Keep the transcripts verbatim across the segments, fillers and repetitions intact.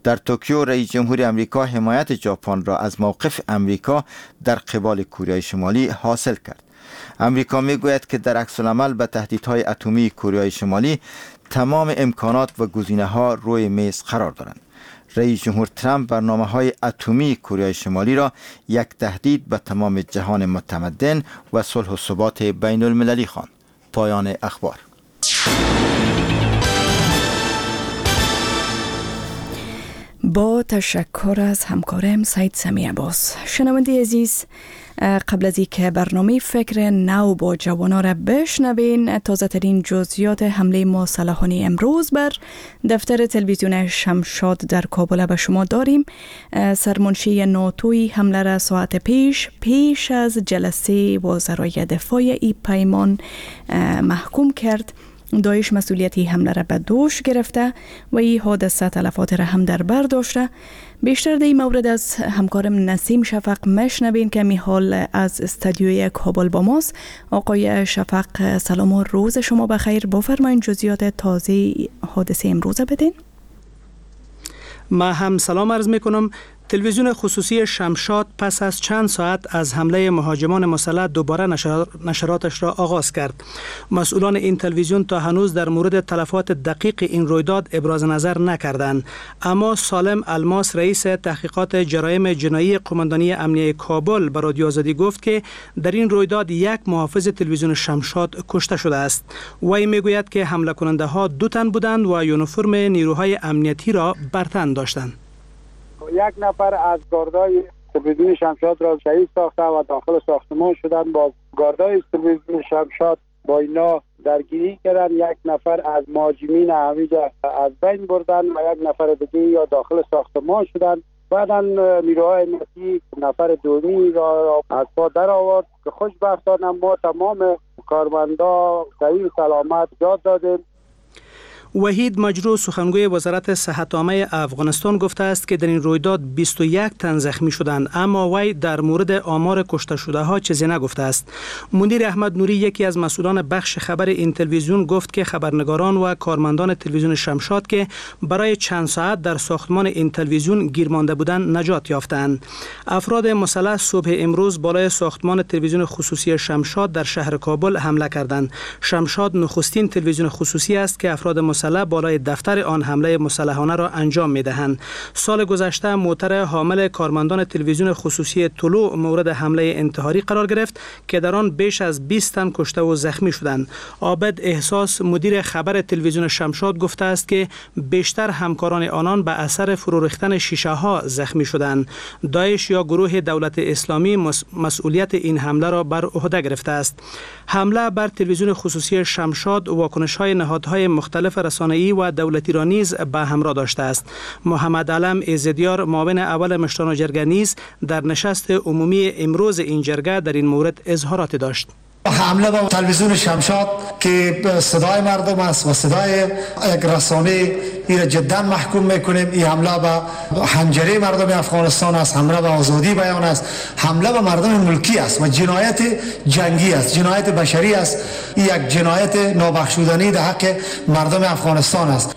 در توکیو رئیس جمهور امریکا حمایت ژاپن را از موقف امریکا در قبال کره شمالی حاصل کرد. امریکا میگوید که در عکس العمل به تهدیدهای اتمی کره شمالی تمام امکانات و گزینه‌ها روی میز قرار دارند. رئیس جمهور ترامپ برنامه‌های اتمی کره شمالی را یک تهدید به تمام جهان متمدن و صلح و ثبات بین المللی خواند. پایان اخبار. با تشکر از همکارم سید سمی عباس. شنونده عزیز، قبل از اینکه برنامه فکر نو با جوانان را بشنوین، تازه ترین جزئیات حمله مسلحانه امروز بر دفتر تلویزیون شمشاد در کابل به شما داریم. سرمنشی ناتوی حمله را ساعت پیش پیش از جلسه وزرای دفاع ای پیمان محکوم کرد. داعش مسئولیتی حمله را به دوش گرفته و این حادثه تلفات را هم در بر داشته. بیشتر در این مورد از همکارم نسیم شفق مشنوین که می حال از استودیوی کابل با ماست. آقای شفق، سلام و روز شما بخیر. بفرمایید جزئیات تازه حادثه امروز بدین. ما هم سلام عرض می کنم. تلویزیون خصوصی شمشاد پس از چند ساعت از حمله مهاجمان مسلح دوباره نشر... نشراتش را آغاز کرد. مسئولان این تلویزیون تا هنوز در مورد تلفات دقیق این رویداد ابراز نظر نکردند، اما سالم الماس رئیس تحقیقات جرایم جنایی قماندانی امنیه کابل به رادیو آزادی گفت که در این رویداد یک محافظ تلویزیون شمشاد کشته شده است. وی میگوید که حمله کننده ها دو تن بودند و یونیفرم نیروهای امنیتی را بر تن داشتند. یک نفر از گاردای تلویزیون شمشاد را شهید ساخته و داخل ساختمان شدن. با گاردای تلویزیون شمشاد با اینا درگیری کردن. یک نفر از مهاجمین همیجا از بین بردن و یک نفر دیگه یا داخل ساختمان شدن. بعدا نیروهای امنیتی نفر دومی را از پا در آورد که خوشبختانه ما تمام کارمندا صحیح سلامت جات دادیم. وحید مجروح سخنگوی وزارت صحت عامه افغانستان گفته است که در این رویداد بیست و یک تن زخمی شدند، اما وی در مورد آمار کشته شده ها چیزی نگفته است. منیر احمد نوری، یکی از مسئولان بخش خبر این تلویزیون، گفت که خبرنگاران و کارمندان تلویزیون شمشاد که برای چند ساعت در ساختمان این تلویزیون گیر مانده بودند نجات یافتند. افراد مسلح صبح امروز بالای ساختمان تلویزیون خصوصی شمشاد در شهر کابل حمله کردند. شمشاد نخستین تلویزیون خصوصی است که افراد مسلح بالای دفتر آن حمله مسلحانه را انجام می‌دهند. سال گذشته موتر حامل کارمندان تلویزیون خصوصی طلوع مورد حمله انتحاری قرار گرفت که در آن بیش از بیست تن کشته و زخمی شدند. عابد احساس، مدیر خبر تلویزیون شمشاد، گفته است که بیشتر همکاران آنان به اثر فرو ریختن شیشه ها زخمی شدند. داعش یا گروه دولت اسلامی مسئولیت این حمله را بر عهده گرفته است. حمله بر تلویزیون خصوصی شمشاد واکنش‌های نهادهای مختلف رسانه‌ای و دولتی را نیز به همراه داشته است. محمد علم ایزدیار، معاون اول مشران جرگه، نیز در نشست عمومی امروز این جرگه در این مورد اظهارات داشت. حمله به تلویزیون شمشاد که صدای مردم است و صدای یک رسانه، این جدا محکوم میکنیم. این حمله به حنجره مردم افغانستان است، حمله به آزادی بیان است، حمله به مردم ملکی است و جنایت جنگی است، جنایت بشری است. این یک جنایت نابخشودنی در حق مردم افغانستان است.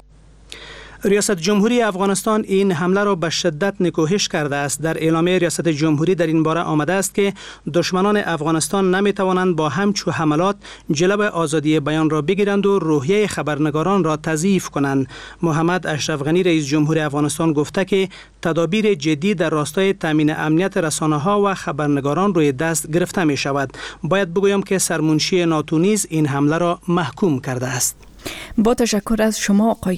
ریاست جمهوری افغانستان این حمله را به شدت نکوهش کرده است. در اعلامیه ریاست جمهوری در این باره آمده است که دشمنان افغانستان نمی توانند با همچو حملات جلب آزادی بیان را بگیرند و روحیه خبرنگاران را تضعیف کنند. محمد اشرف غنی، رئیس جمهور افغانستان، گفته که تدابیر جدی در راستای تامین امنیت رسانه‌ها و خبرنگاران روی دست گرفته می شود. باید بگویم که سرمنشی ناتو نیز این حمله را محکوم کرده است. با تشکر از شما آقای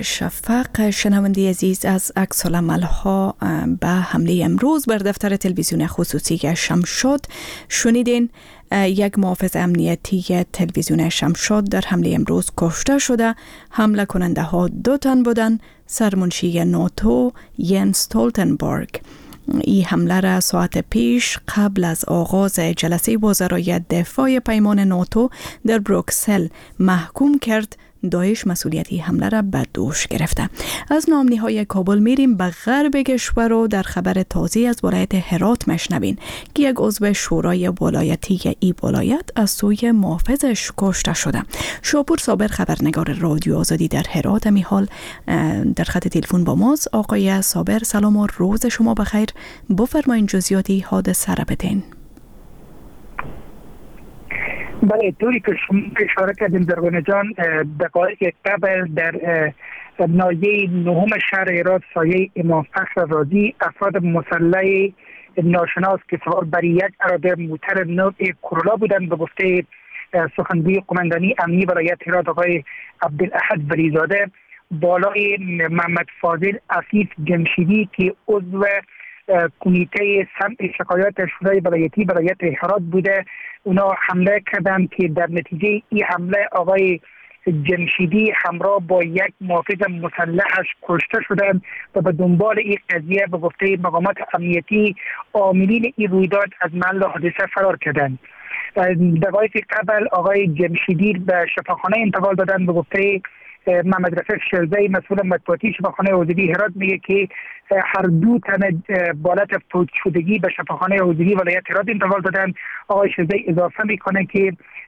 شفق. شنونده عزیز، از عکس العمل‌ها به حمله امروز بر دفتر تلویزیون خصوصی شمشاد شنیدین. یک محافظ امنیتی تلویزیون شمشاد در حمله امروز کشته شده. حمله کننده ها دو تن بودند. سرمنشی ناتو ینس استولتنبرگ این حمله را ساعت پیش قبل از آغاز جلسه وزرای دفاع پیمان ناتو در بروکسل محکوم کرد. داعش مسئولیتی حمله را به دوش گرفته. از نامنیهای کابل میریم به غرب کشور و در خبر تازه از ولایت هرات مشنوین که یک عضو شورای ولایتی ای ولایت از سوی محافظش کشته شده. شاپور صابر خبرنگار رادیو آزادی در هرات می حال در خط تلفن با ماست. آقای صابر سلام و روز شما بخیر. بفرمایید جزئیاتی حادثه را بدین. بله، طوری که شما اشاره کردیم درگونه جان، دقایق قبل در ناحیه نهم شهر هرات سایه امام فخر رازی افراد مسلح ناشناس که سوار بر یک اراده موتر نوع کرولا بودند به گفته سخنگوی قماندانی امنی ولایت هرات آقای عبدالاحد ولیزاده بالای محمد فاضل عفیف جمشیدی که عضو کمیته سمع شکایات شورای ولایتی ولایت هرات بوده، اونا حمله کردند که در نتیجه این حمله آقای جمشیدی همراه با یک محافظ مسلحش کشته شدند و به دنبال این قضیه به گفته مقامات امنیتی عاملین این رویداد از محل حادثه فرار کردند. دقایق قبل آقای جمشیدی به شفاخانه انتقال دادند. به گفته محمد رفیق شلزی مسئول مطبوعاتی شفاخانه حوزوی هرات میگه که هر دو تن بالات فوت شدگی به شفاخانه حوزوی ولایت هرات انتقال دادن. آقای شلزی اضافه میکنه که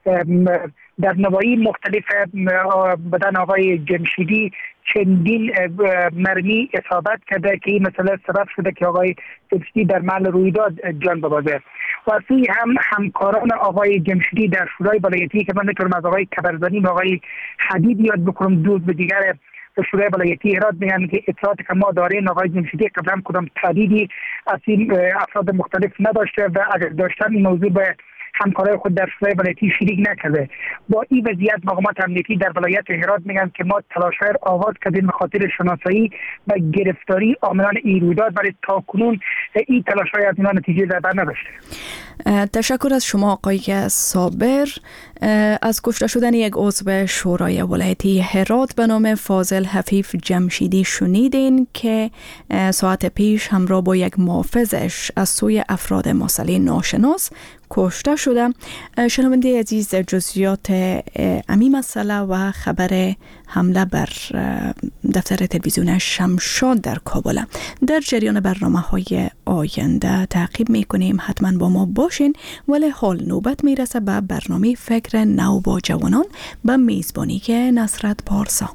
در نواحی مختلف بدن آقای جمشیدی چندین مرمی اصابت کرده که این مسئله سبب شده که آقای جمشیدی در محل رویداد جان ببازه. و از سوی هم همکاران آقای جمشیدی در شورای ولایتی که من میتونم از آقای کبرزانی و آقای حدید یاد بکنم، دو به دیگر شورای ولایتی هرات میگن که اطلاعات که ما داریم آقای جمشیدی قبلا کدام تردیدی از این افراد مختلف نداشته و اگر داشتن این موضوع به همکارای خود در شورای ولایتی شریک نکرده. با این وضعیت مقامات امنیتی در ولایت هرات میگن که ما تلاش‌های آغاز کردیم به خاطر شناسایی و گرفتاری عاملان این رویداد، ولی تاکنون این تلاش‌های از اینا نتیجه در بر نداشته. تشکر از شما آقای صابر. از کشته شدن یک عضو شورای ولایتی هرات به نام فاضل حفیف جمشیدی شنیدین که ساعت پیش همراه با یک محافظش از سوی افراد مسلح ناشناس کشته شده. شنونده عزیز، جزئیات امی مسئله و خبر حمله بر دفتر تلویزیون شمشاد در کابل در جریان برنامه های آینده تعقیب میکنیم. حتما با ما باشین. ولی حال نوبت میرسه به برنامه فکر نو با جوانان به میزبانی که نصرت پارسا.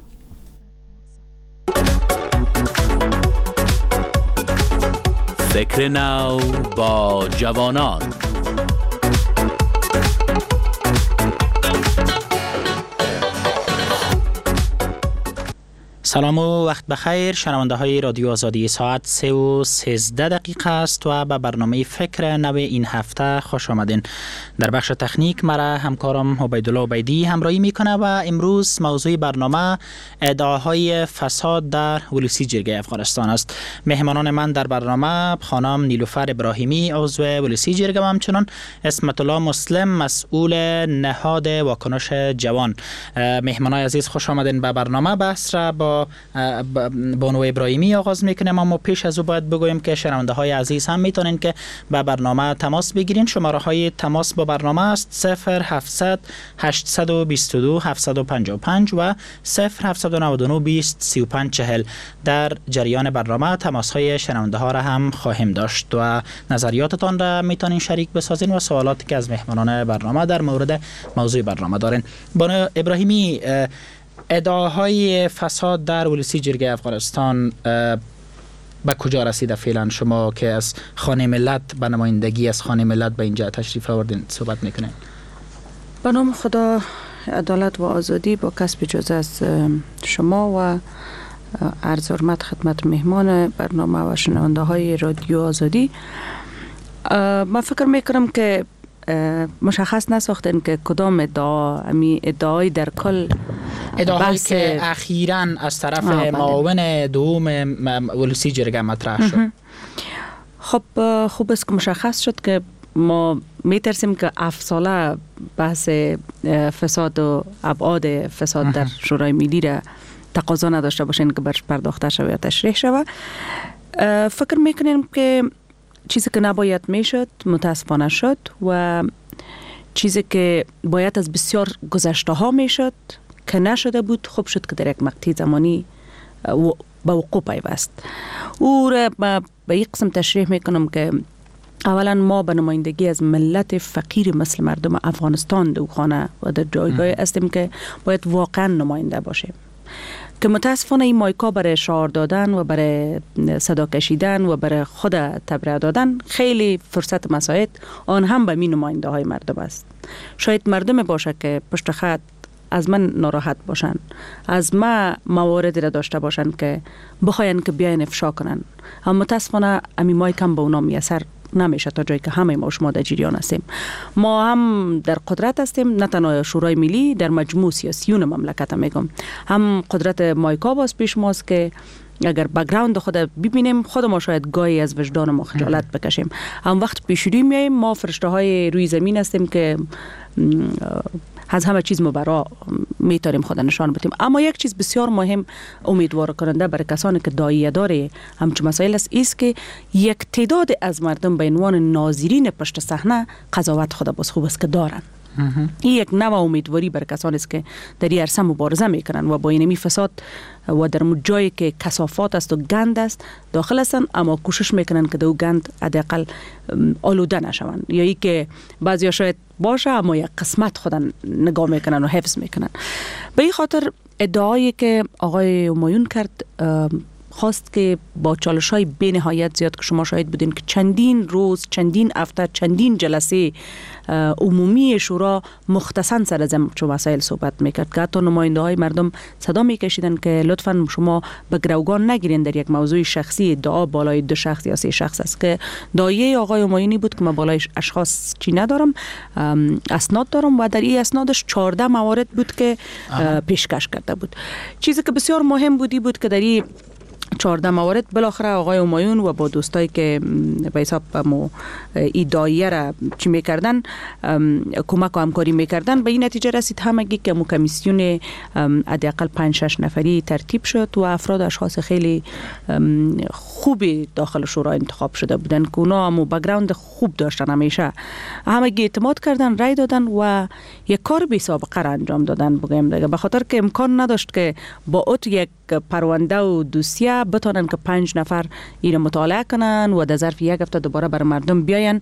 فکر نو با جوانان. سلام و وقت بخیر شنونده های رادیو آزادی. ساعت سه و سیزده دقیقه است و به برنامه فکر نو این هفته خوش آمدین. در بخش تکنیک مرا همکارم عبیدالله عبیدی همراهی میکنه و امروز موضوع برنامه ادعاهای فساد در ولسی جرگه افغانستان است. مهمانان من در برنامه خانم نیلوفر ابراهیمی عضو ولسی جرگه و همچنان اسمت الله مسلم مسئول نهاد واکنش جوان. مهمانای عزیز خوش آمدین به برنامه. بحث را با بانو ابراهیمی آغاز میکنیم، اما پیش از او باید بگویم که شنونده های عزیز هم میتونن که با برنامه تماس بگیرین. شماره های تماس با برنامه است صفر هفتصد هشتصد و بیست و دو هفتصد و پنجاه و پنج و صفر هفتصد و نود و نه بیست سی و پنج چهل. در جریان برنامه تماس های شنونده ها را هم خواهیم داشت و نظریاتتان را میتونین شریک بسازین و سوالاتی که از مهمانان برنامه در مورد موضوع برنامه دارین. بانو ابراهیمی، ادعاهای فساد در ولسی جرگه افغانستان به کجا رسیده فعلا؟ شما که از خانه ملت به نمایندگی از خانه ملت به اینجا تشریف آوردین صحبت میکنین. به نام خدا، عدالت و آزادی با کسب اجازه از شما و عرض حرمت خدمت مهمان برنامه و شنونده های رادیو آزادی. من فکر میکنم که مشخص نساختن که کدام ادعا امی ادعای در کل ادعایی که اخیراً از طرف معاون دوم ولسی جرگه مطرح شد. خب خوب است که مشخص شد که ما میترسیم که هفت ساله بحث فساد و ابعاد فساد در شورای ملی را تقاضا نداشته باشین که برش پرداخته شود یا تشریح شود. فکر میکنیم که چیزی که نباید میشد متاسفانه شد و چیزی که باید از بسیار گذشته ها میشد که نشده بود خوب شد که در یک مقطع زمانی به وقوع پیوست. او را به یک قسم تشریح میکنم که اولا ما به نمایندگی از ملت فقیر مثل مردم افغانستان دو خانه و در جایگاه هستیم که باید واقعا نماینده باشیم، که متاسفانه این مایکا برای شعار دادن و برای صدا کشیدن و برای خود تبرئه دادن خیلی فرصت مساعد آن هم به می نماینده های مردم است. شاید مردم باشه که پشت خط از من ناراحت باشن، از ما مواردی را داشته باشن که بخواین که بیاین افشا کنن، اما متاسفانه امی مایکم به اونا میسر نمیشه تا جایی که همه ما شما در جریان هستیم. ما هم در قدرت هستیم، نه تنها شورای ملی، در مجموع سیاسیون مملکت هم میگم هم قدرت مایکا باز پیش ماست که اگر بک‌گراند خود ببینیم خود ما شاید گاهی از وجدان ما خجالت بکشیم. هم وقت پیشروی میایم ما فرشته های روی زمین هستیم که از همه چیز مبرا میتاریم خود نشان بدیم. اما یک چیز بسیار مهم امیدوار کننده برای کسانی که دایه داره همچون مسائل است است که یک تعداد از مردم به عنوان ناظرین پشت صحنه قضاوت خود باز خوب است که دارن. این یک نوع امیدواری برای کسانی است که در این عرصه مبارزه میکنن و با اینمی فساد و در جایی که کثافات است و گند است داخل هستن، اما کوشش میکنن که دو گند حداقل آلوده نشوند، یا ای که بعضیا شاید باشه اما یک قسمت خودن نگاه میکنن و حفظ میکنن. به این خاطر ادعایی که آقای همایون کرد خواست که با چالش‌های بی نهایت زیاد که شما شاهد بودین که چندین روز، چندین هفته، چندین جلسه عمومی شورا مختصاً سر از چون مسائل صحبت میکرد که حتی نماینده های مردم صدا میکشیدن که لطفاً شما به گروگان نگیرین در یک موضوع شخصی ادعا بالای دو شخص یا سه شخص است، که دایه آقای همایونی بود که من بالای اشخاص چی ندارم، اسناد دارم و در این اسنادش چهارده موارد بود که پیشکش کرده بود. چیزی که بسیار مهم بودی بود که در این چهارده موارد بالاخره آقای همایون و با دوستایی که به حساب مو ای دایره را چی میکردن کمک و همکاری میکردن به این نتیجه رسید همگی که مو کمیسیون حداقل پنج شش نفری ترتیب شد و افراد اشخاص خیلی خوبی داخل شورا انتخاب شده بودن که اونا هم بک‌گراند خوب داشتن، همیشه همگی اعتماد کردن، رای دادن و یک کار بی سابقه را انجام دادن. بگم دیگه به خاطر که امکان نداشت که با اوت یک پرونده و دوسیه بتونن که پنج نفر این مطالعه کنن و در ظرف یک هفته دوباره بر مردم بیاین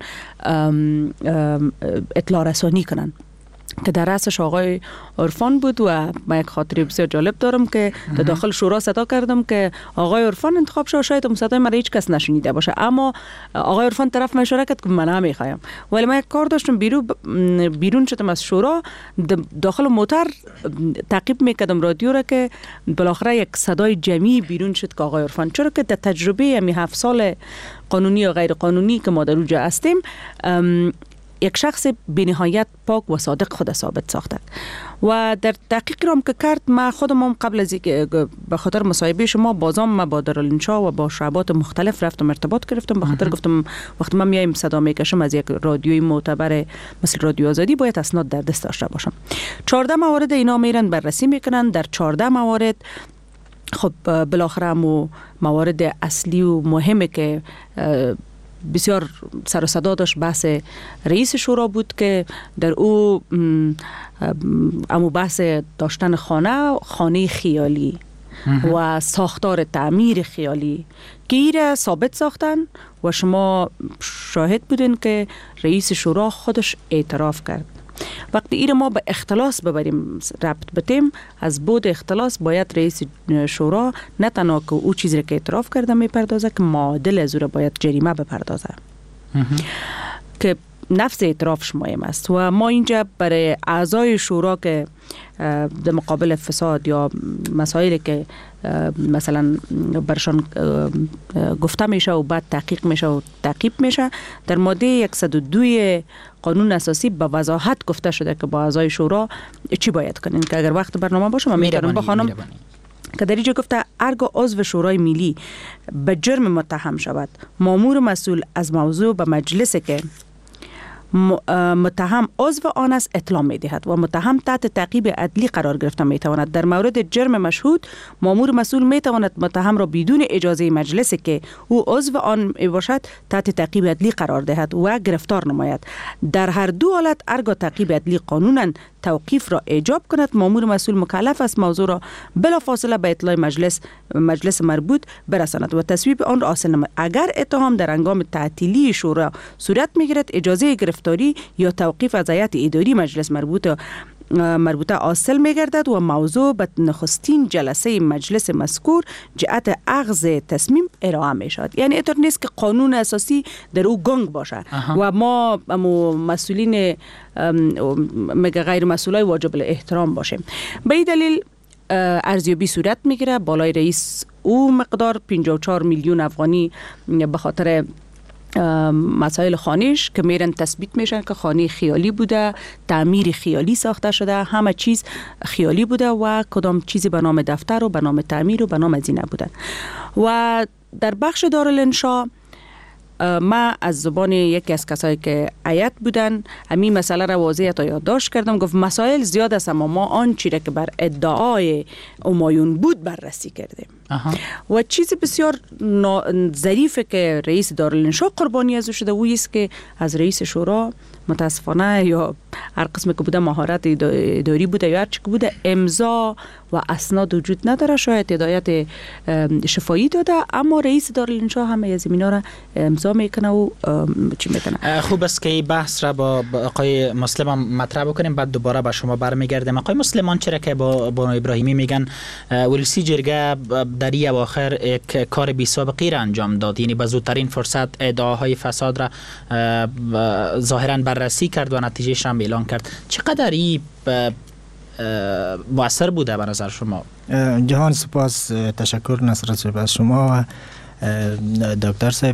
اطلاع رسانی کنن، که در رأسش آقای عرفان بود. و من یک خاطره بسیار جالب دارم که در داخل شورا صدا کردم که آقای عرفان انتخاب شد، شاید اون صدای من هیچ کس نشنیده باشه، اما آقای عرفان طرف من اشاره کرد که من نمیخوایم، ولی من یک کار داشتم بیرون بیرون شدم از شورا، داخل موتر تعقیب میکردم رادیو را که بالاخره یک صدای جمعی بیرون شد که آقای عرفان، چرا که در تجربه همی هفت سال قانونی و غیر قانونی که ما در اونجا هستیم یک شخص بینهایت پاک و صادق خود ثابت ساخته. و در تحقیق رام که کرد ما خودم هم قبل از اینکه به خاطر مصاحبه شما بازم ما با دارالانشا و با شعبات مختلف رفتم ارتباط گرفتم، به خاطر گفتم وقتی من میایم صدا میکشم از یک رادیوی معتبر مثل رادیو آزادی باید اسناد در دست داشته باشم. چهارده موارد اینا میرن بررسی میکنن. در چهارده موارد خب بالاخره مو موارد اصلی و مهمه که بسیار سر و صدا داشت بحث رئیس شورا بود که در او امو بحث داشتن خانه خانه خیالی و ساختار تعمیر خیالی که ایره ثابت ساختن و شما شاهد بودین که رئیس شورا خودش اعتراف کرد. وقتی ایره ما به اختلاس ببریم ربط بتیم، از بود اختلاس باید رئیس شورا نه تنها که او چیزی که اعتراف کرده میپردازه که معادل از او باید جریمه بپردازه که نفس اعترافش مهم است. و ما اینجا برای اعضای شورا که در مقابل فساد یا مسائلی که مثلا برشان گفته میشه و بعد تحقیق میشه و تعقیب میشه، در ماده صد و دو قانون اساسی به وضاحت گفته شده که با اعضای شورا چی باید کنین، که اگر وقت برنامه باشه من میتونم بخوانم که در اینجا گفته هرگاه عضو شورای ملی به جرم متهم شود، مامور مسئول از موضوع به مجلسی که متهم عضو آن است اطلاع می دهد و متهم تحت تعقیب عدلی قرار گرفته می تواند. در مورد جرم مشهود مامور مسئول می تواند متهم را بدون اجازه مجلسی که او عضو آن باشد تحت تعقیب عدلی قرار دهد و گرفتار نماید. در هر دو حالت هرگاه تعقیب عدلی قانونا توقیف را ایجاب کند، مامور مسئول مکلف است موضوع را بلافاصله به اطلاع مجلس مجلس مربوط برساند و تصویب آن را حاصل نماید. اگر اتهام در هنگام تعطیلی شورا صورت میگیرد، اجازه گرفتاری یا توقیف از هیئت اداری مجلس مربوط مربوطه حاصل می‌گردد و موضوع به نخستین جلسه مجلس مذکور جهت اخذ تصمیم ارائه می‌شود. یعنی اینطور نیست که قانون اساسی در او گنگ باشه و ما مسئولین مگه غیر مسئولای واجب الاحترام باشیم. به این دلیل ارزیابی صورت می‌گیره. بالای رئیس او مقدار پنجاه و چهار میلیون افغانی به خاطر مسائل خانهش که میرن تثبیت میشن که خانه خیالی بوده، تعمیر خیالی ساخته شده، همه چیز خیالی بوده و کدام چیزی به نام دفتر و به نام تعمیر و به نام ازینه بوده. و در بخش دارالانشا ما از زبان یکی از کسایی که هیئت بودن همین مسئله را واضح تا یادداشت کردم. گفت مسائل زیاد است اما ما آن چیزی که بر ادعای همایون بود بررسی کردیم. آها. و چیز بسیار ظریفه که رئیس دارالانشا قربانی از او شده و است که از رئیس شورا متاسفانه یا هر قسم که بوده مهارت اداری بوده یا هر چی که بوده امضا و اسناد وجود نداره. شاید هدایت شفایی داده اما رئیس دارالانشا همه از اینا را امضا میکنه و چی میکنه. خوب است که این بحث را با آقای مسلم مطرح بکنیم، بعد دوباره به شما برمیگردیم. آقای مسلمان چرا که با بانو ابراهیمی میگن ولسی جرگه در این اواخر یک کار بی سابقه را انجام داد، یعنی به زودترین فرصت ادعاهای فساد را ظاهرا بررسی کرد و نتیجهش را اعلان کرد. چقدر این مؤثر بوده به نظر شما؟ جهان سپاس، تشکر نصرت صاحب از شما و دکتر صاحب.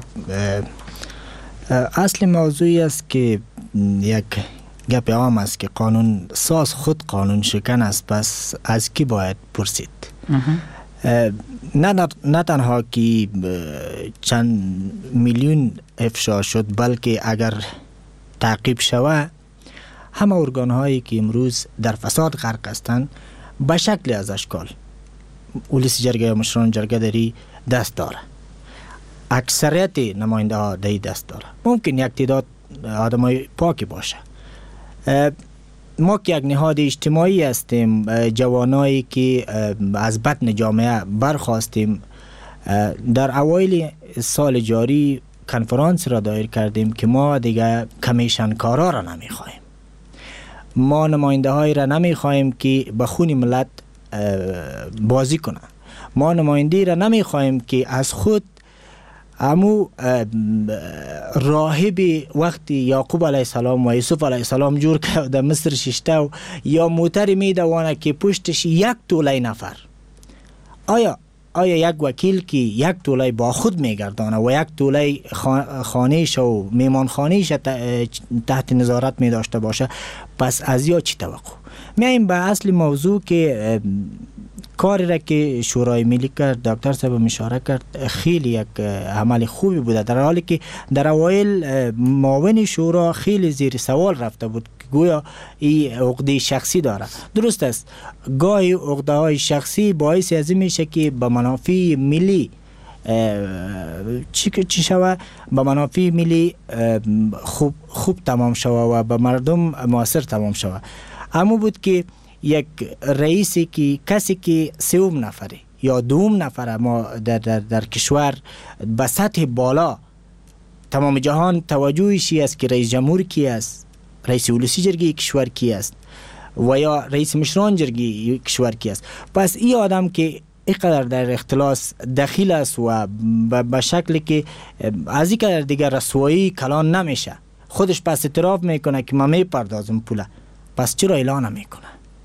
اصل موضوعی است که یک گپ عام است که قانون ساز خود قانون شکن است، پس از کی باید پرسید؟ نه نه تنها که چند میلیون افشا شد، بلکه اگر تعقیب شود همه ارگان هایی که امروز در فساد غرق هستند به شکل از اشکال ولسی جرگه یا مشران جرگه داری دست داره، اکثریت نماینده ها داری دست داره. ممکن یک تعداد آدمای پاکی باشه. ما که یک نهاد اجتماعی هستیم، جوانایی که از بطن جامعه برخواستیم، در اوایل سال جاری کنفرانس را دایر کردیم که ما دیگه کمیشن کارا را نمیخوایم، ما نماینده های را نمیخوایم که به خون ملت بازی کنن، ما نماینده را نمیخوایم که از خود امو راهب وقتی یعقوب علیه السلام و یوسف علیه السلام جور که در مصر ششته و یا موتر میدوانه که پشتش یک توله نفر، آیا آیا یک وکیل که یک توله با خود میگردانه و یک توله خانهش و میمان خانهش تحت نظارت می داشته باشه، پس از یا چی توقع؟ میایم به اصل موضوع که کاری را که شورای ملی کرد، دکتر صاحب اشاره کرد، خیلی یک عمل خوبی بوده، در حالی که در اوایل معاون شورا خیلی زیر سوال رفته بود که گویا این عقده شخصی داره. درست است، گاهی عقده های شخصی باعث از این میشه که به منافع ملی چی چی شوه، به منافع ملی خوب خوب تمام شوه و به مردم موثر تمام شوه. اما بود که یک رئیسی که کسی که سوم نفره یا دوم نفره ما در, در, در کشور به سطح بالا تمام جهان توجهشی است که رئیس جمهور کی است، رئیس ولسی جرگه کشور کی است و یا رئیس مشران جرگه کشور کی است. پس این آدم که اینقدر در اختلاس دخیل است و به شکلی که از این قدر دیگر رسوایی کلان نمیشه، خودش پس اعتراف میکنه که من میپردازم پوله، پس چرا اعلان نمیکنه؟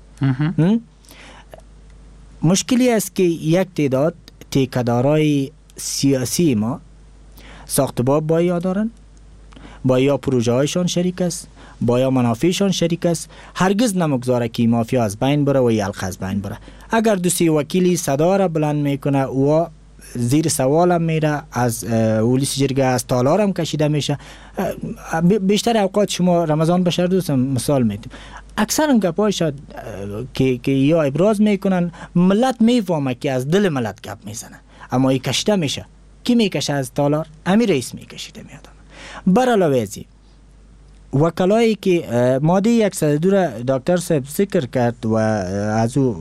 مشکلی است که یک تعداد تیکدارای سیاسی ما ساختباب با یا دارن، با یا پروژه هایشان شریک است، با یا منافعشان شریک است، هرگز نمگذاره که مافیا از بین بره و یلق از بین بره. اگر دو سی وکیلی صدا را بلند میکنه و زیر سوال هم میره، از ولسی جرگه از تالار هم کشیده میشه. بیشتر اوقات شما رمضان بشر دوستم مثال میدیم، اکثر گپای شد که که یا ابراز میکنن، ملت میفهمه که از دل ملت گپ میزنه، اما ای کشیده میشه. کی میکشه از تالار؟ امیر رئیس میکشیده میاد. بر علاوه ازی وکلایی که ماده صد و دو را دکتر صاحب ذکر کرد و از او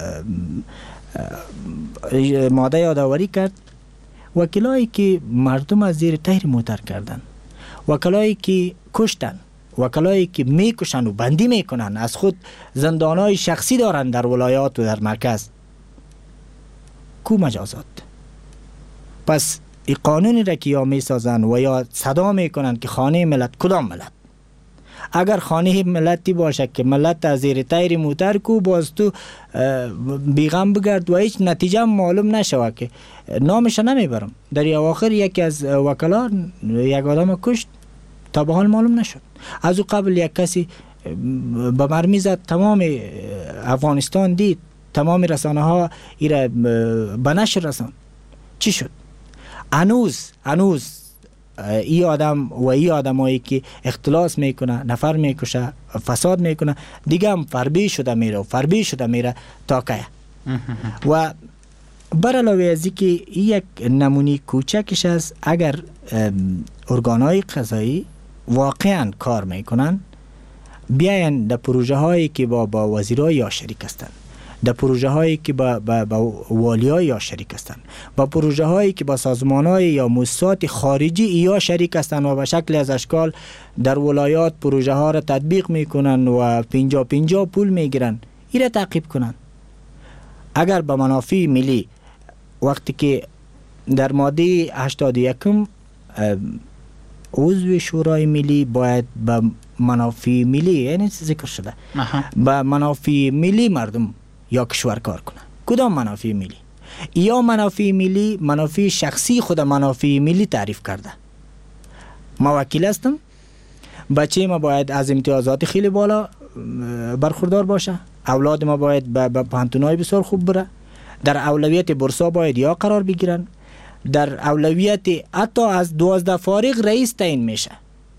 ماده یادآوری کرد، وکلایی که مردم از زیر تیر موتر کردن، وکلایی که کشتن، وکلایی که میکشن و بندی میکنن، از خود زندانهای شخصی دارن در ولایات و در مرکز، کو مجازات؟ پس این قانونی را که یا میسازن و یا صدا میکنن که خانه ملت، کدام ملت؟ اگر خانه ملتی باشه که ملت از زیر تیر موتر کو، باز تو بیغم بگرد و هیچ نتیجه معلوم نشوه که نامش نمیبرم. در اواخر یکی از وکلا یک آدم کشت، تا به حال معلوم نشد. از او قبل یک کسی به مرمی زد، تمام افغانستان دید، تمام رسانه ها ایره به نشر رسان. چی شد؟ هنوز هنوز ای آدم و ای آدمایی که اختلاس میکنه، نفر میکشه، فساد میکنه، دیگه هم فربی شده میره و فربی شده میره تا که. و بر علاوه از اینکه یک نمونی کوچکش است، اگر ارگانهای قضایی واقعا کار میکنن، بیاین در پروژه هایی که با با وزیرای یا شریک هستن، در پروژه هایی که با با, با والیای یا شریک هستن، با پروژه هایی که با سازمان های یا مؤسسات خارجی یا شریک هستن و به شکل از اشکال در ولایات پروژه ها را تطبیق میکنن و پنجا پنجا پول میگیرن، این را تعقیب کنن. اگر به منافع ملی، وقتی که در ماده هشتاد و یکم عضو شورای ملی باید به منافع ملی، یعنی ذکر شده به منافع ملی مردم یا کشور کار کنه. کدام منافع ملی؟ یا منافع ملی منافع شخصی خود منافع ملی تعریف کرده. ما وکیل هستم، بچه ما باید از امتیازات خیلی بالا برخوردار باشه، اولاد ما باید به پانتونای بسیار خوب بره، در اولویت برسا باید یا قرار بگیرن، در اولویت حتی از دوازده فارغ رئیس تعیین میشه.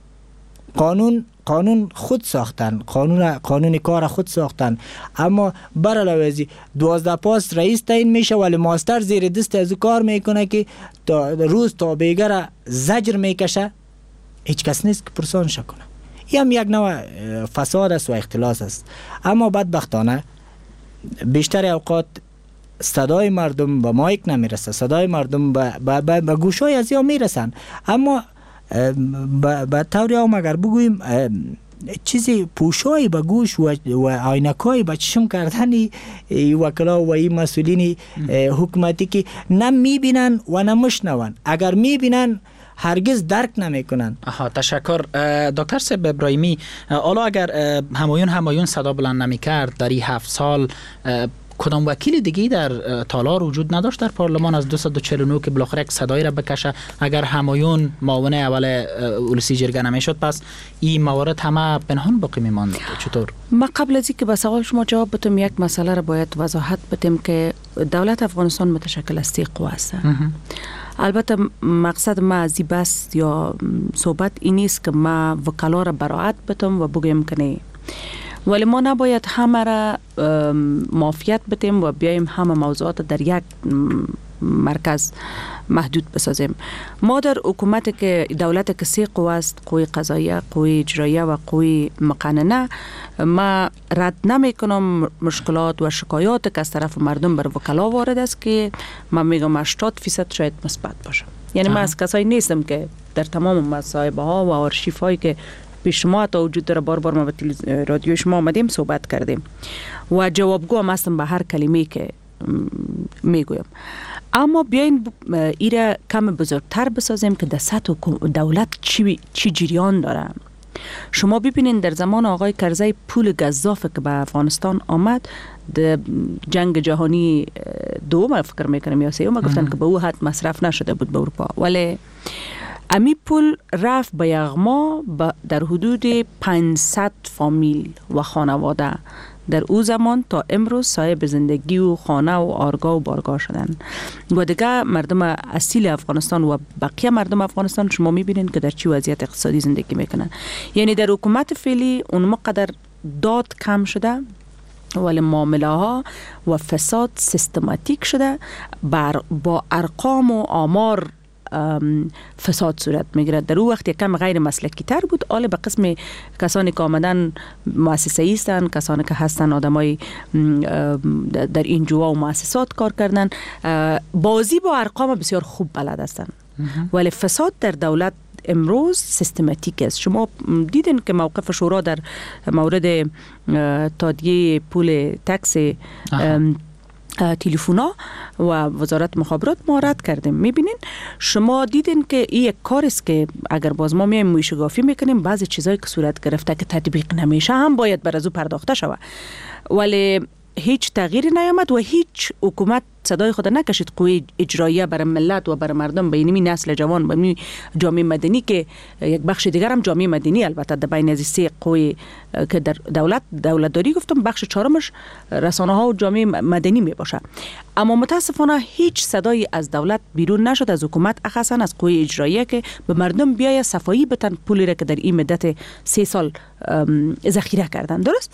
قانون قانون خود ساختن، قانون قانون کار خود ساختن، اما بر علاوه از دوازده پاس رئیس تعیین میشه ولی ماستر زیر دست از کار میکنه که تا روز تا بیگر زجر میکشه، هیچ کس نیست که پرسانش کنه. این هم یک نوع فساد است و اختلاس است. اما بدبختانه بیشتر اوقات صدای مردم به مایک نمیرسه، صدای مردم به به به, به گوشای از یا میرسن، اما به طوری هم اگر بگوییم چیزی پوشایی به گوش و, و آینکایی به چشم کردنی وکلا و این مسئولین حکومتی که نه میبینن و نه مشنون، اگر میبینن هرگز درک نمیکنن. آها، تشکر دکتر صاحب ابراهیمی. حالا اگر همایون همایون صدا بلند نمیکرد در این هفت سال، کدام وکیل دیگه در تالار وجود نداشت در پارلمان از دویست و چهل و نه که بالاخره یک صدایی را بکشه؟ اگر همایون معاون اول اولسی جرگه نمیشد، پس این موارد همه پنهان باقی میماند. چطور؟ ما قبل از اینکه به سوال شما جواب بدم، یک مسئله را باید وضاحت بدم که دولت افغانستان متشکل از سه قوه است. البته مقصد ما از این بس یا صحبت این نیست که ما وکلا را براعت بدم و بگویم که نه، ولی ما نباید همه را معافیت بدیم و بیایم همه موضوعات در یک مرکز محدود بسازیم. ما در حکومت که دولت که سه قوه است، قوه قضاییه، قوه اجراییه و قوه مقننه، ما رد نمی کنم مشکلات و شکایات که از طرف مردم بر وکلا وارد است که من میگم هشتاد درصد شاید مثبت باشه. یعنی ما از کسایی نیستم که در تمام مصاحبه ها و آرشیف هایی که پیش ما تا وجود داره بار بار ما به رادیو شما آمدیم صحبت کردیم و جوابگو هم هستم به هر کلمه که میگویم. اما بیاین ایره کم بزرگتر بسازیم که در سطح دولت چی, چی جریان داره. شما ببینین در زمان آقای کرزی پول گزافه که به افغانستان آمد، در جنگ جهانی دوم فکر میکنم یا سوم گفتن که به او حد مصرف نشده بود به اروپا، ولی امی پول رفت به یغما در حدود پانصد فامیل و خانواده در او زمان تا امروز صاحب زندگی و خانه و آرگاه و بارگاه شدن و دیگه مردم اصیل افغانستان و بقیه مردم افغانستان شما میبینین که در چی وضعیت اقتصادی زندگی میکنن. یعنی در حکومت فعلی اون مقدر داد کم شده ولی معامله ها و فساد سیستماتیک شده، بر با ارقام و آمار فساد صورت میگیره. در اون وقت کم غیر مسلکی تر بود، حالا به قسم کسانی که آمدن مؤسسه‌ای هستن، کسانی که هستن آدمای در این جوا و مؤسسات کار کردن، بازی با ارقام بسیار خوب بلد هستن. ولی فساد در دولت امروز سیستماتیک است. شما دیدین که موقف شورا در مورد تادیه پول تکس تلفونا و وزارت مخابرات ما رد کردیم. میبینین شما دیدین که این یک کار است که اگر باز ما میایم موشگافی میکنیم، بعضی چیزایی که صورت گرفته که تطبیق نمیشه هم باید بر از او پرداخته شود، ولی هیچ تغییری نیامد و هیچ حکومت صدای خود نکشید قوی اجراییه برای ملت و برای مردم، بین این نسل جوان، بین جامعه مدنی که یک بخش دیگر هم جامعه مدنی، البته در بین از سه قوی که در دولت دولت داری گفتم، بخش چهارمش رسانه ها و جامعه مدنی می باشه. اما متاسفانه هیچ صدایی از دولت بیرون نشد، از حکومت اخصا از قوی اجراییه که به مردم بیای صفایی بتن پولی را که در این مدت سه سال ذخیره کردن. درست؟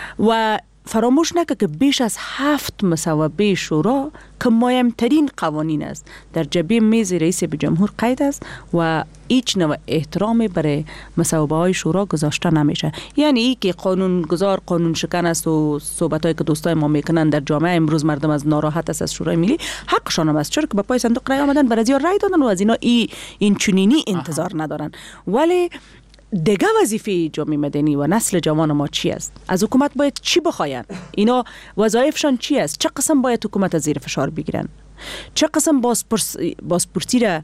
و فراموش نکه که بیش از هفت مصوبه شورا که مهمترین قوانین است در جبهه میز رئیس جمهور قید است و هیچ نوع احترامی برای مصوبه های شورا گذاشته نمیشه. یعنی ای که قانون گذار قانون شکن است و صحبت هایی که دوستای ما میکنن در جامعه امروز مردم از ناراحت است از شورای ملی، حقشان هم است، چرا که به پای صندوق رای آمدن، بر از یا رای دادن و از اینا ای این چنینی انتظار ندارن. ولی دیگه وظیفه جامعه مدنی و نسل جوان ما چی است؟ از حکومت باید چی بخواین؟ اینا وظایفشان چی است؟ چه قسم باید حکومت از زیر فشار بگیرن؟ چه قسم بازپرسی را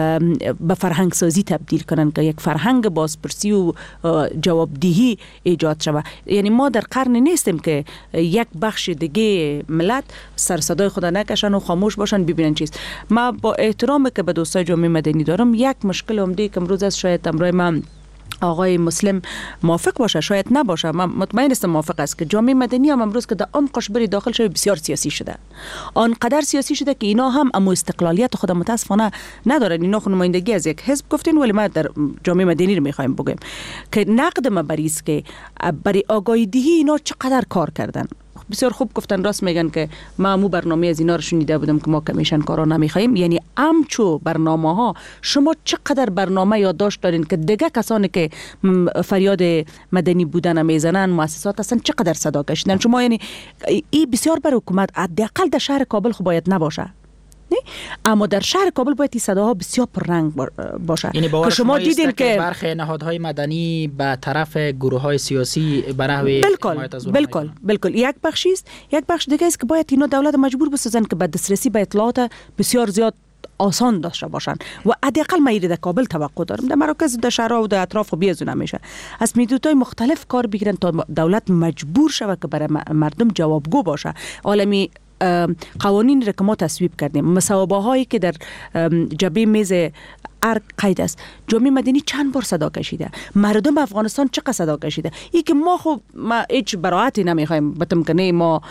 به فرهنگ سازی تبدیل کنن که یک فرهنگ بازپرسی و جوابدهی ایجاد شود؟ یعنی ما در قرن نیستیم که یک بخش دیگه ملت سر صدای خود نکشن و خاموش باشن ببینن چیست. ما با احترامی که به دوستای جامعه مدنی دارم، یک مشکل عمده که امروز از شاید امروز من آقای مسلم موافق باشه، شاید نباشه، من مطمئن هستم موافق است که جامعه مدنی هم امروز که در آن قشبری داخل شده بسیار سیاسی شده، آنقدر سیاسی شده که اینا هم اما استقلالیت خود متاسفانه ندارن. اینا خود نمایندگی از یک حزب گفتین، ولی ما در جامعه مدنی رو میخوایم بگیم که نقد ما بریست که برای آگاهی دهی اینا چقدر کار کردن. بسیار خوب گفتن، راست میگن که ما مو برنامه از اینا رو شنیده بودم که ما کمیشن کارا نمیخوایم. یعنی امچو برنامه ها شما چقدر برنامه یادداشت دارین که دیگه کسانی که فریاد مدنی بودن میزنن، مؤسسات هستن، چقدر صدا کشیدن شما. یعنی این بسیار بر حکومت حداقل در شهر کابل خب باید نباشه، نه؟ اما در شهر کابل باید این صداها بسیار پررنگ باشه. یعنی باور شما دیدین که برخی نهادهای مدنی به طرف گروه‌های سیاسی به نحوی حمایت از اونها، بالکل بالکل یک بخشی است. یک بخش دیگه است که باید اینا دولت مجبور بسازن که به دسترسی به اطلاعات بسیار زیاد آسان داشته باشن و حداقل ما در کابل توقع دارم در مراکز در شهرها و در اطراف بیازون نمیشه از میدودهای مختلف کار بگیرن تا دولت مجبور شود که برای مردم جوابگو باشه. عالمی قوانین را که ما تصویب کردیم، مصوبه هایی که در جبهه میز ارگ قید است، جامعه مدنی چند بار صدا کشیده، مردم افغانستان چقدر صدا کشیده. ای که ما خب ما هیچ براعتی نمیخوایم بتم کنه، ما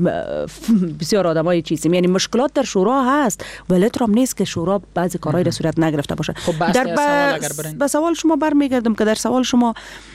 بسیار آدمای چیزیم، یعنی مشکلات در شورا هست، ولی ترام نیست که شورا بعضی کارهای را صورت نگرفته باشه. خب در سوال به سوال شما برمیگردم که در سوال شما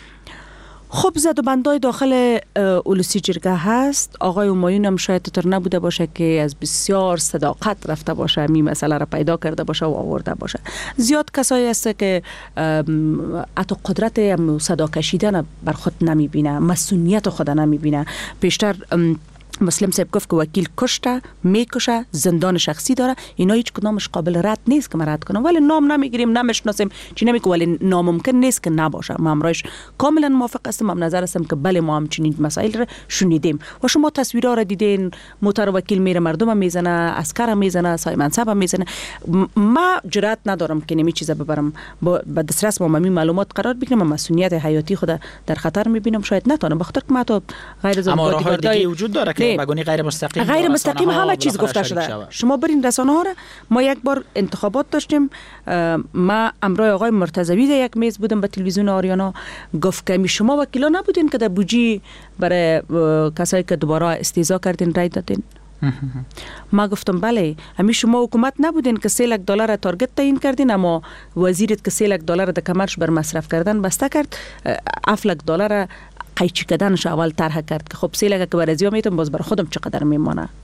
خب زد و بندای داخل اولوسی جرگه هست. آقای همایون هم شاید تر نبوده باشه که از بسیار صداقت رفته باشه می مسئله را پیدا کرده باشه و آورده باشه. زیاد کسایی هست که حتی قدرت صدا کشیدن بر خود نمی بینه، مسئولیت خود نمی بینه. پیشتر مسلم صاحب گفت که وکیل کشته، میکشه، زندان شخصی داره، اینا هیچ کدامش قابل رد نیست که ما رد کنم، ولی نام نمیگیریم، نمیشناسیم، چی نمیگه، ولی ناممکن نیست که نباشه. ما امروز کاملا موافق هستم، هم نظر هستم که بله ما هم چنین مسائل را شنیدیم و شما تصویرها را دیدین، موتر وکیل میره مردم میزنه، عسکر میزنه، سای منصب میزنه. ما جرأت ندارم که نمی چیزا ببرم با دسترس ما می معلومات قرار بگیرم، مسئولیت حیاتی خود در خطر میبینم، شاید نتونم بخاطر که ما تو غیر ضروری وجود داره که بگونی غیر مستقیم غیر مستقیم همه چیز گفته شده. شما برین رسانه ها را، ما یک بار انتخابات داشتیم، ما امرای آقای مرتضوی در یک میز بودم به تلویزیون آریانا، گفت که شما وکیلا نبودین که در بودجه برای کسایی که دوباره استیضا کردین رای دادین؟ ما گفتم بله. همی شما حکومت نبودین که سه لک دلار تارگت تعیین کردین، اما وزیرت که سه لک دلار در کمرش بر مصرف کردن بسته کرد، هفت لک دلار قیچی کردنش اول طرح کرد که خب سه لک که برازیا میتونم باز بر خودم چقدر میمانه.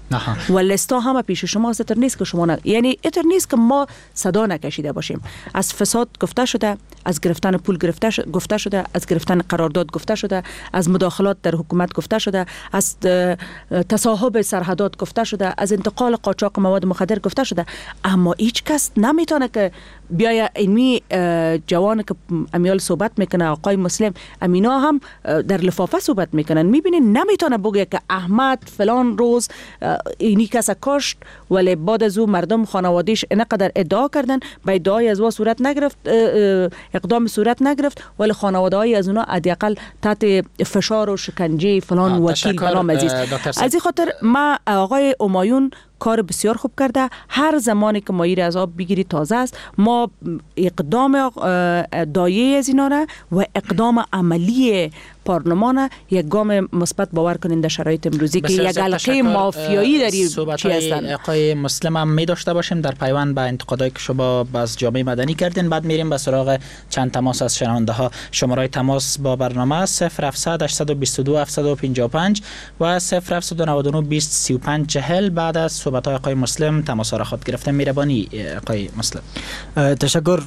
و لستا همه پیش شما است. اتر نیست که شما نه، یعنی اتر نیست که ما صدا نکشیده باشیم. از فساد گفته شده، از گرفتن پول گرفته شده، گفته شده، از گرفتن قرارداد گفته شده، از مداخلات در حکومت گفته شده، از تصاحب سرحدات گفته شده، از انتقال قاچاق مواد مخدر گفته شده. اما هیچ کس نمیتونه که بیای اینمی جوان که امیال صحبت میکنه، آقای مسلم امینا هم در لفافه صحبت میکنن، میبینین نمیتونه بگه که احمد فلان روز اینی کس کشت ولی بعد از او مردم خانوادهش اینقدر ادعا کردن، به ادعای از او صورت نگرفت، اقدام صورت نگرفت، ولی خانواده های از اونا حداقل تحت فشار و شکنجه فلان وکیل فلان عزیز. از این خاطر ما آقای همایون کار بسیار خوب کرده. هر زمانی که ماییر از آب بگیری تازه است. ما اقدام دایه از اینا را و اقدام عملی پارلمان یک گام مثبت باور کنین در شرایط امروزی که یک حلقه مافیایی در چی هستن. آقای مسلم هم می داشته باشیم در پیوند به انتقادایی که شما باز جامعه مدنی کردین. بعد میریم به سراغ چند تماس از شنونده ها. شماره تماس با برنامه صفر هفتصد هشتصد و بیست و دو هفتصد و پنجاه و پنج و صفر هفتصد و نود و نه بیست سی و پنج چهل. بعد از صحبت های آقای مسلم تماس را خود گرفتن. میربانی آقای مسلم. تشکر.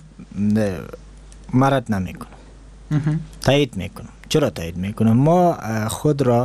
مرد نمیکنم، تایید میکنم. چرا تایید میکنم؟ ما خود را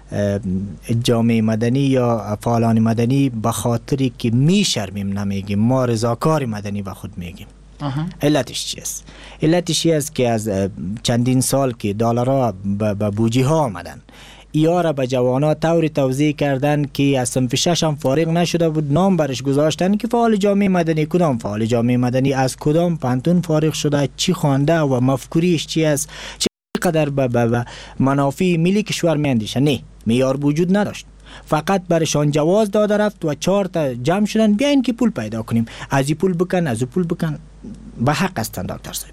جامعه مدنی یا فعالان مدنی به خاطری که میشرمیم نمیگیم، ما رضاکار مدنی به خود میگیم. علتش چیست؟ علتش است که از چندین سال که دلارها به بودجه ها آمدن، ایا را به جوانا طوری توزیع کردن که از صنف شش هم فارغ نشده بود، نام برش گذاشتن که فعال جامعه مدنی. کدام فعال جامعه مدنی؟ از کدام پانتون فارغ شده، چی خوانده و مفکوریش چی است، چقدر به به منافع ملی کشور میاندیشه؟ نه، معیار وجود نداشت. فقط برشان جواز داده رفت و چهار تا جمع شدن بیاین که پول پیدا کنیم، از این پول بکن، از اون پول بکن. به حق هستند دکتر صاحب،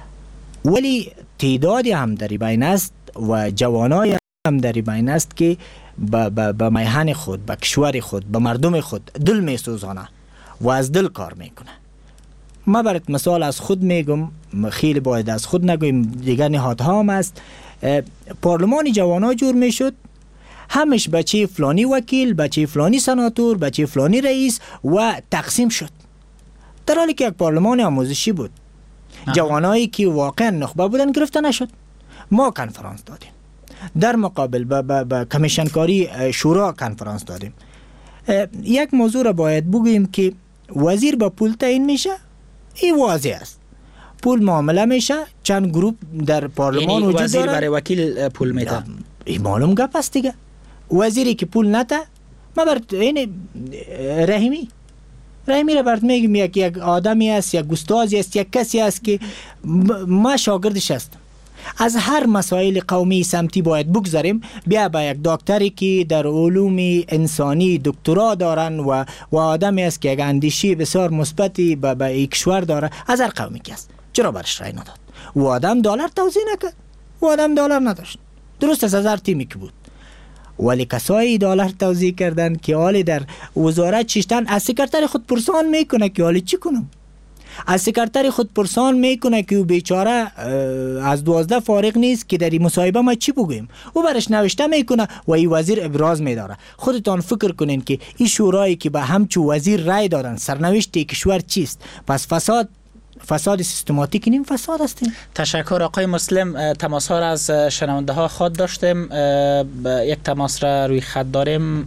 ولی تعدادی هم در بین است و جوانای هم در بین است که به میهن خود، به کشور خود، به مردم خود دل می سوزانه و از دل کار میکنه. ما برات مثال از خود میگم، خیلی باید از خود نگویم، دیگر نهادها هم است. پارلمان جوانا جور میشد، همش بچه فلانی وکیل، بچه فلانی سناتور، بچه فلانی رئیس و تقسیم شد، در حالی که یک پارلمان آموزشی بود. جوانایی که واقعا نخبه بودن گرفته نشد. ما کنفرانس دادیم، در مقابل به کمیشنکاری شورا کنفرانس دادیم. یک موضوع را باید بگوییم که وزیر با پول تعیین میشه، این واضح است. پول معامله میشه، چند گروپ در پارلمان وجود داره. وزیر برای وکیل پول میده، این معلوم گپ است دیگه. وزیری که پول نده، ما بر این رحیمی رحیمی را برات میگم، یک یک آدمی است، یک استادی است، یک کسی است که ما شاگردش هستم. از هر مسائل قومی سمتی باید بگذاریم، بیا با یک دکتری که در علوم انسانی دکترا دارن و و آدمی است که یک اندیشه بسیار مثبتی به به کشور داره، از هر قومی که است، چرا برش رای نداد؟ و آدم دلار توزیع نکرد، و آدم دلار نداشت. درست از هزار تیمی که بود، ولی کسایی دلار توزیع کردن که حالی در وزارت چشتن. از سکرتر خود پرسان میکنه که حالی چی کنم؟ از سکرتر خود پرسان میکنه که او بیچاره از دوازده فارغ نیست که در این مصاحبه ما چی بگویم. او برش نوشته میکنه و این وزیر ابراز میداره. خودتان فکر کنین که این شورایی که به همچو وزیر رای دادن، سرنوشت کشور چیست؟ پس فساد فساد سیستماتیک نیم فساد است. تشکر آقای مسلم. تماس ها را از شنونده ها خود داشتیم. یک تماس را روی خط داریم.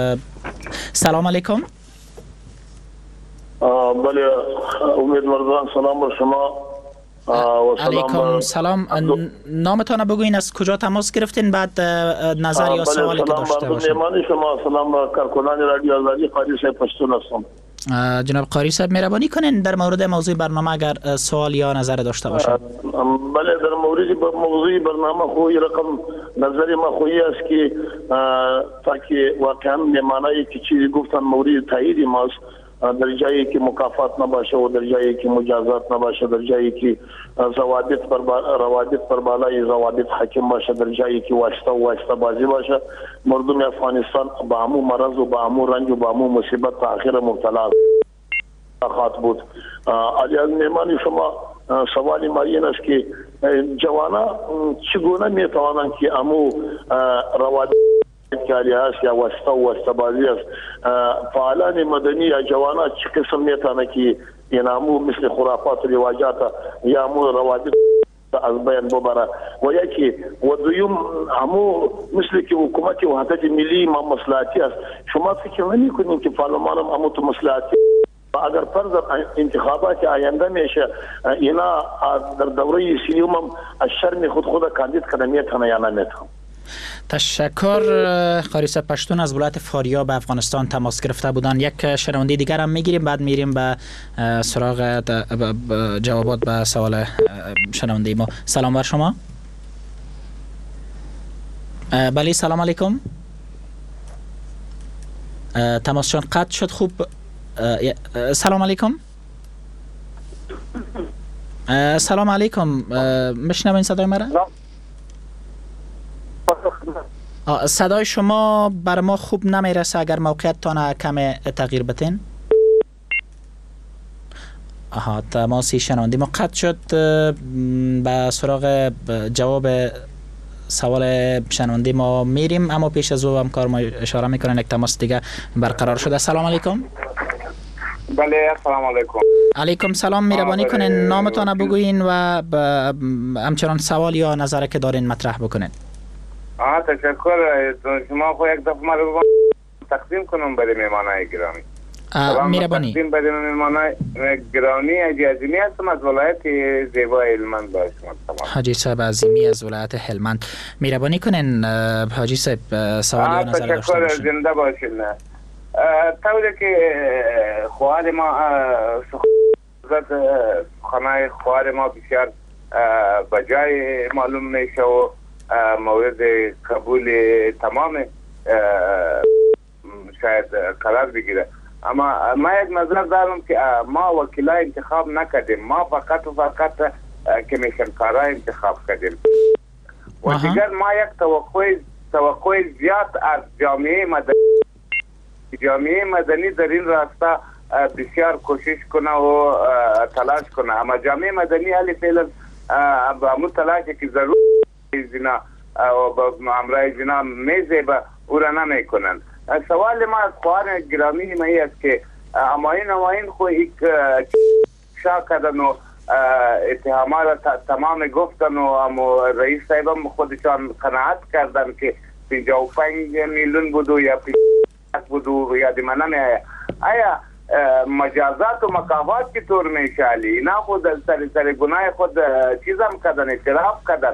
سلام علیکم. بله امیدوارم. سلام بر شما. علیکم سلام. نامتان بگوین، از کجا تماس گرفتین، بعد نظر یا سوالی که داشته باشید. سلام شما. سلام با کارکنان رادیو آزادی. قاری صاحب پشتون هستم. جناب قاری صاحب مهربانی کنین در مورد موضوع برنامه اگر سوال یا نظر داشته باشید. بله در مورد موضوع برنامه خو یه رقم نظر ما خویی است که تا که واقعا معنی که چیزی گفتن مورد تایید ماست، در جایی که مکافات نباشه و در جایی که مجازات نباشه، در جایی که ضوابط بر روابط بر بالای ضوابط حاکم باشه، در جایی که واسطه و واسطه بازی باشه، مردم افغانستان با همو مرض و با همو رنج و با همو مصیبت تا آخر مبتلا خواهد بود. علی از مهمان شما سوالی ما این است که جوانا چگونه میتوانند که همو روابط کاری هست یا واسطه و واسطه بازی است. فعالان مدنی یا جوانات چه قسم میتونه که اینامو مثل خرافات و رواجات یا مو روابط از بین ببره و یکی و دویم همو مثل که حکومت وحدت ملی ما مصلحتی است. شما فکر نمی کنید که پارلمان هم همو تو مصلحتی اگر فرض انتخابات آینده میشه اینا در دوره سیوم هم از شرم خود خود کاندید کنه میتونه یا نمیتونه. تشکر. قاریس پشتون از ولایت فاریاب افغانستان تماس گرفته بودن. یک شنونده دیگر هم میگیریم بعد میریم به سراغ جوابات به سوال شنونده ما. سلام بر شما. بله سلام علیکم. تماسشان قطع شد. خوب سلام علیکم. سلام علیکم. میشنوین صدای مرا؟ صدای شما بر ما خوب نمیرسه. اگر موقعیتتان کم تغییر بتین. آها تماسی شنوندی ما قطع شد. به سراغ جواب سوال شنوندی ما میریم اما پیش از او همکار ما اشاره میکنن یک تماس دیگه برقرار شده. سلام علیکم. بله سلام علیکم. علیکم سلام. مهربانی کنین نامتان بگوین و همچنان سوال یا نظر که دارین مطرح بکنین. آه تشکر. شما خو یک دفعه ما رو تقدیم کنم برای مهمانای گرامی. مهربانی. تقدیم برای مهمانای گرامی حاجی عظیمی هستم از ولایت زیبای هلمند با شما تمام. حاجی صاحب عظیمی از ولایت هلمند. مهربانی کنین حاجی صاحب سوال یا نظر داشته باشین. تشکر. زنده باشین. طوری که خواهر ما خانه خواهر ما بسیار بجای معلوم میشه و مورد قبول تمام شاید قرار بگیره. اما ما یک نظر دارم که ما وکیلای انتخاب نکردیم. ما فقط و فقط کمیشن کارا انتخاب کردیم و دیگر ما یک توقع توقع زیاد از جامعه مدنی جامعه مدنی در این راستا بسیار کوشش کنه و تلاش کنه. اما جامعه مدنی حالی فعلا با همون تلاشی که ضرور زنا و با امرای زنا میزه با او را نمی کنن. سوال ما از خواهر گرامی ما است که اماین اماین خو ایک شا کردن و اتهامات تمام گفتن و امو رئیس صاحب هم خودشان قناعت کردن که پنجاه و پنج میلیون بودو یا بودو یا دیمه نمی آیا. آیا مجازات و مکافات کی طور میشه علی؟ اینا خود سر سر گناه خود چیزم کردن اعتراف کردن.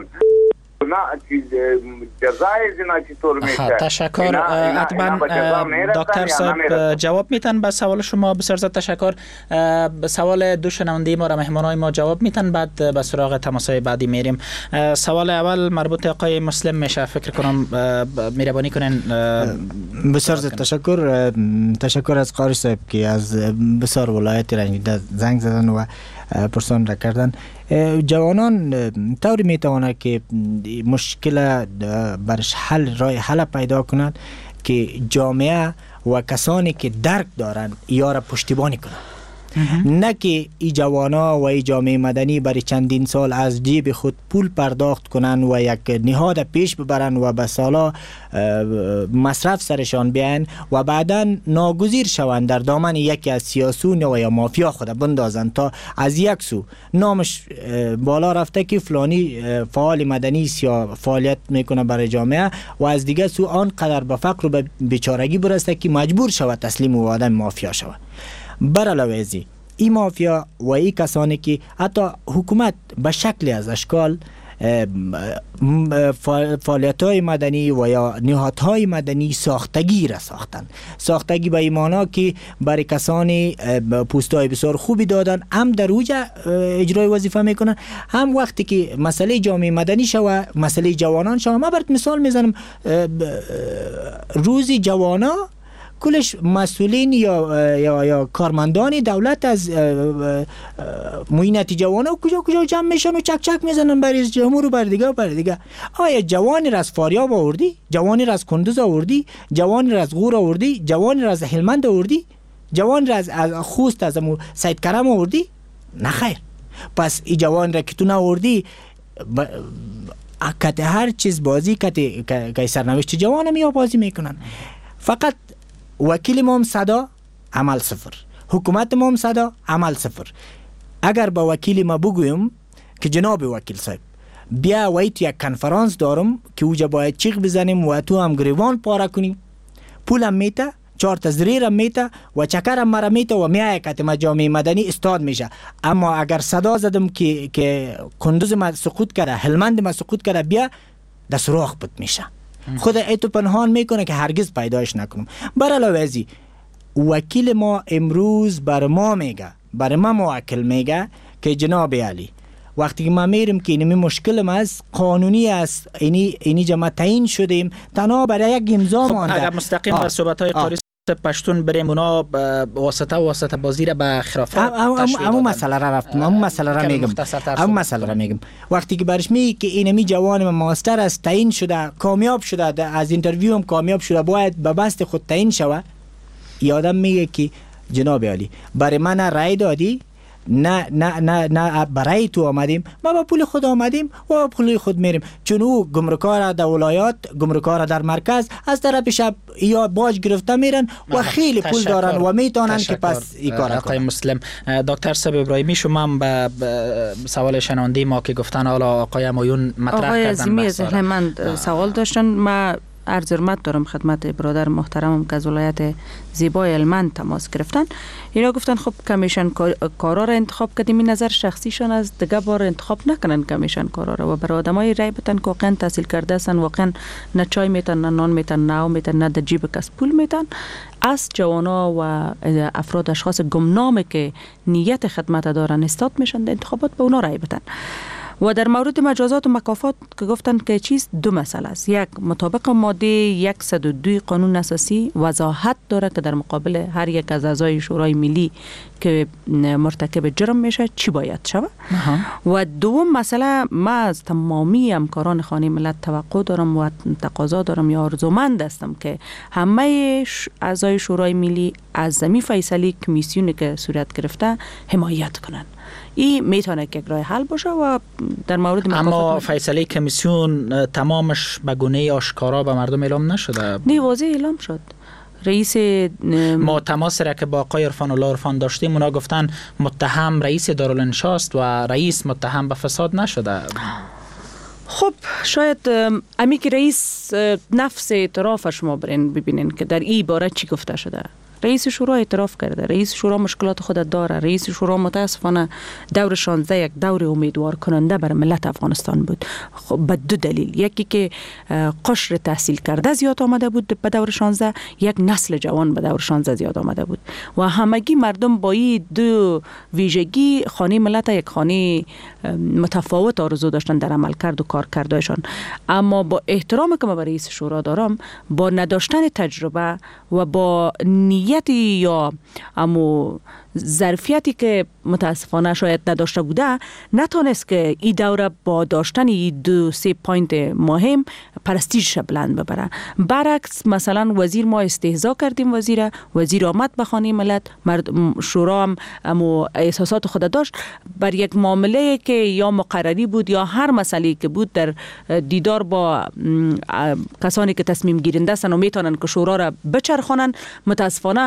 جزای زنا چطور میشه؟ تشکر. حتما دکتر صاحب جواب میتن به سوال شما. بسیار زیاد تشکر. به سوال دو شنونده ما را مهمانای ما جواب میتن بعد به سراغ تماسای بعدی میریم. سوال اول مربوط آقای مسلم میشه فکر کنم مهربانی کنین. بسیار زیاد تشکر. تشکر از قاری صاحب که از بسیار ولایت رنجیده زنگ زدن و پرسان را کردن. جوانان طوری میتواند که مشکل برش حل رای حل پیدا کنند که جامعه و کسانی که درک دارند یا را پشتیبانی کنند. نه که ای جوانا و ای جامعه مدنی برای چندین سال از جیب خود پول پرداخت کنند و یک نهاد پیش ببرند و به سالا مصرف سرشان بیاین و بعدا ناگزیر شوند در دامن یکی از سیاسون و یا مافیا خود بندازند تا از یک سو نامش بالا رفته که فلانی فعال مدنی یا فعالیت میکنه برای جامعه و از دیگه سو آنقدر به فقر و به بیچارگی برسته که مجبور شود تسلیم و آدم مافیا شود. بر علاوه از این مافیا و این کسانی که حتی حکومت به شکلی از اشکال فعالیت‌های مدنی و یا نهادهای مدنی ساختگی را ساختن. ساختگی به ایمانا که برای کسانی پوست‌های بسیار خوبی دادن، هم در اوج اجرای وظیفه میکنن، هم وقتی که مسئله جامعه مدنی شوه مسئله جوانان شوه. من برات مثال میزنم. روزی جوانا کلش مسئولین یا یا یا کارمندان دولت از معینت جوانا کجا کجا جمع میشن و چک چک میزنن برای جمهور و بر دیگه و بر دیگه. آیا جوانی را از فاریاب آوردی؟ جوانی را از کندوز آوردی؟ جوانی را از غور آوردی؟ جوانی را از هلمند آوردی؟ جوانی را از خوست از سید کرم آوردی؟ نه خیر. پس این جوان را که تو نآوردی کت هر چیز بازی کت که سرنوشت جوان می بازی میکنن. فقط وکیل ما هم صدا عمل صفر، حکومت ما هم صدا عمل صفر. اگر با وکیل ما بگویم که جناب وکیل صاحب بیا وای تو یک کنفرانس دارم که اوجا باید چیغ بزنیم و تو هم گریوان پاره کنیم، پولم میته، چهار تا زریرم میته و چکرم مرا میته و میایه کت مجامع مدنی استاد میشه. اما اگر صدا زدم که که کندوز ما سقوط کرده، هلمند ما سقوط کرده، بیا در سوراخ بد میشه. خود ایتو پنهان میکنه که هرگز پیدایش نکنم. بر علاوه ازی وکیل ما امروز بر ما میگه، بر ما موکل میگه که جناب علی وقتی که ما میریم که اینمی مشکل ما است، قانونی است، اینی اینی جمع تعیین شدیم تنها برای یک امضا مانده. اگر مستقیم بر صحبت‌های قاری پشتون بریم، اونا واسطه واسطه بازی را به خرافات تشریح دادن. همون مسئله را رفتم، همون مسئله را میگم، همون مسئله را میگم. وقتی که برش میگه که اینمی جوان ماستر است، تعیین شده، کامیاب شده، از اینترویو هم کامیاب شده، باید به بست خود تعیین شود، یادم میگه که جناب علی برای من رای دادی، نه نه نه نه برای تو آمدیم، ما با پول خود آمدیم و با پول خود میریم. چون او گمرکار در ولایات، گمرکار در مرکز از طرف شب یا باج گرفته میرن و خیلی پول دارن و میتونن که پس این کار آقای مسلم. دکتر صاحب ابراهیمی، شما هم به سوال شنونده ما که گفتن حالا آقای همایون مطرح کردن، آقای عظیمی از من سوال داشتن، ما عرض حرمت دارم خدمت برادر محترمم که از ولایت زیبای هلمند تماس گرفتن. اینا گفتن خب کمیشن کارا را انتخاب کردیم، این نظر شخصیشان از دیگه بار انتخاب نکنن کمیشن کارا را و برای آدمای رای بتن که واقعا تحصیل کرده هستن، واقعا نه چای میتن، نه نان میتن، نه آب میتن، نه در جیب کس پول میتن. از جوانا و افراد اشخاص گمنام که نیت خدمت دارن استاد میشن، انتخابات به اونا رای بتن. و در مورد مجازات و مکافات که گفتن که چیز دو مسئله است. یک، مطابق ماده صد و دو قانون اساسی وضاحت داره که در مقابل هر یک از اعضای شورای ملی که مرتکب جرم میشه چی باید شود. و دوم مسئله، ما از تمامی همکاران خانه ملت توقع دارم و تقاضا دارم یا آرزومند هستم که همه اعضای شورای ملی از زمین فیصلی کمیسیونی که صورت گرفته حمایت کنن. این میتونه که یک راه حل باشه. و در مورد مکافات، اما فیصله کمیسیون تمامش به گونه آشکارا به مردم اعلام نشده. نه، واضح اعلام شد. رئیس ما تماس را که با آقای عرفان الله عرفان داشتیم، اونا گفتن متهم رئیس دارالانشا است و رئیس متهم به فساد نشده. خب شاید امی که رئیس نفس اعترافش شما برین ببینین که در این باره چی گفته شده. رئیس شورا اعتراف کرده، رئیس شورا مشکلات خود داره. رئیس شورا متاسفانه دور شانزده یک دور امیدوار کننده بر ملت افغانستان بود. خب به دو دلیل، یکی که قشر تحصیل کرده زیاد آمده بود به دور شانزده، یک نسل جوان به دور شانزده زیاد آمده بود و همگی مردم با این دو ویژگی خانه ملت یک خانه متفاوت آرزو داشتن در عمل کرد و کار کردهشان. اما با احترامی که من به رئیس شورا دارم، با نداشتن تجربه و با نیت یا امو ظرفیتی که متاسفانه شاید نداشته بوده، نتونست که این دوره با داشتن این دو سه پوینت مهم پرستیژش بلند ببره. برعکس مثلا وزیر ما استهزا کردیم، وزیر وزیر آمد به خانه ملت، مرد شورا هم امو احساسات خود داشت بر یک معامله که یا مقرری بود یا هر مسئله که بود در دیدار با کسانی که تصمیم گیرنده هستند و میتونن که شورا را بچرخونن. متاسفانه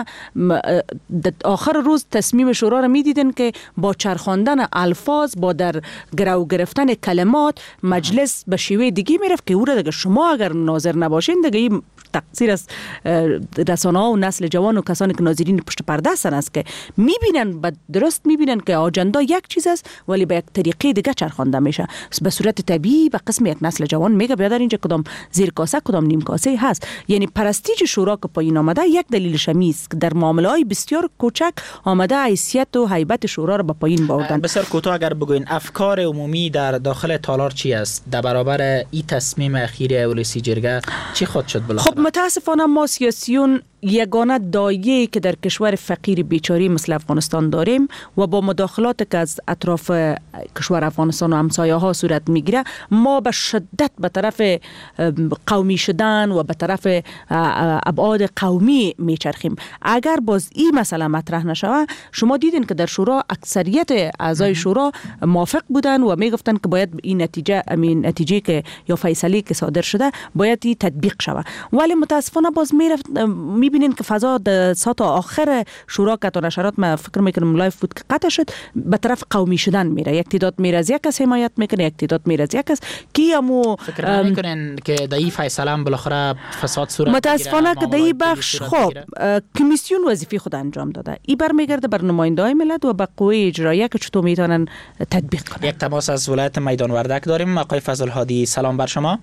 آخر روز تصمیم شورا را میدیدن که با چرخاندن الفاظ، با در گرو گرفتن کلمات مجلس به شیوه دیگه میرفت که او را دیگه شما اگر ناظر نباشین دیگه این تقصیر از رسانه ها و نسل جوان و کسانی که ناظرین پشت پرده هستن است که میبینن، درست میبینن که آجندا یک چیز است ولی به یک طریقه دیگه چرخانده میشه. به صورت طبیعی به قسم یک نسل جوان میگه بیادر اینجا کدام زیر کاسه کدام نیم کاسه هست. یعنی پرستیژ شورا که پایین آمده یک دلیلش است که در معامله های بسیار کوچک آمده حیثیت و هیبت شورا را به پایین بردن. بسیار کوتاه اگر بگوین افکار عمومی در داخل تالار چی است در برابر این تصمیم اخیر اولسی جرگه؟ چی خود شد بالاخره؟ خب متاسفانه ما سیاسیون یگانه دایه‌ای که در کشور فقیر بیچاری مثل افغانستان داریم و با مداخلات که از اطراف کشور افغانستان و همسایه ها صورت میگیره، ما به شدت به طرف قومی شدن و به طرف ابعاد قومی میچرخیم. اگر باز این مسئله مطرح نشوه، شما دیدین که در شورا اکثریت اعضای شورا موافق بودن و میگفتن که باید این نتیجه امین نتیجه که یا فیصله که صادر شده باید این تطبیق شوه. ولی متاسفانه باز میرفت میبینین که فضا در ساعت آخر شورا که تا نشرات ما فکر میکنم لایف بود که قطع شد، به طرف قومی شدن میره. یک تعداد میره از یک کس حمایت میکنه، یک تعداد میره از یک کس کی همو فکر میکنن که در این فیصله هم بالاخره فساد صورت بگیره. متاسفانه که در این بخش خب کمیسیون وظیفه خود انجام داده. این برمیگرده بر نماینده‌های ملت و به قوه اجراییه که چطور میتونن تطبیق کنن. یک تماس از ولایت میدان وردک داریم. آقای فضل هادی، سلام بر شما.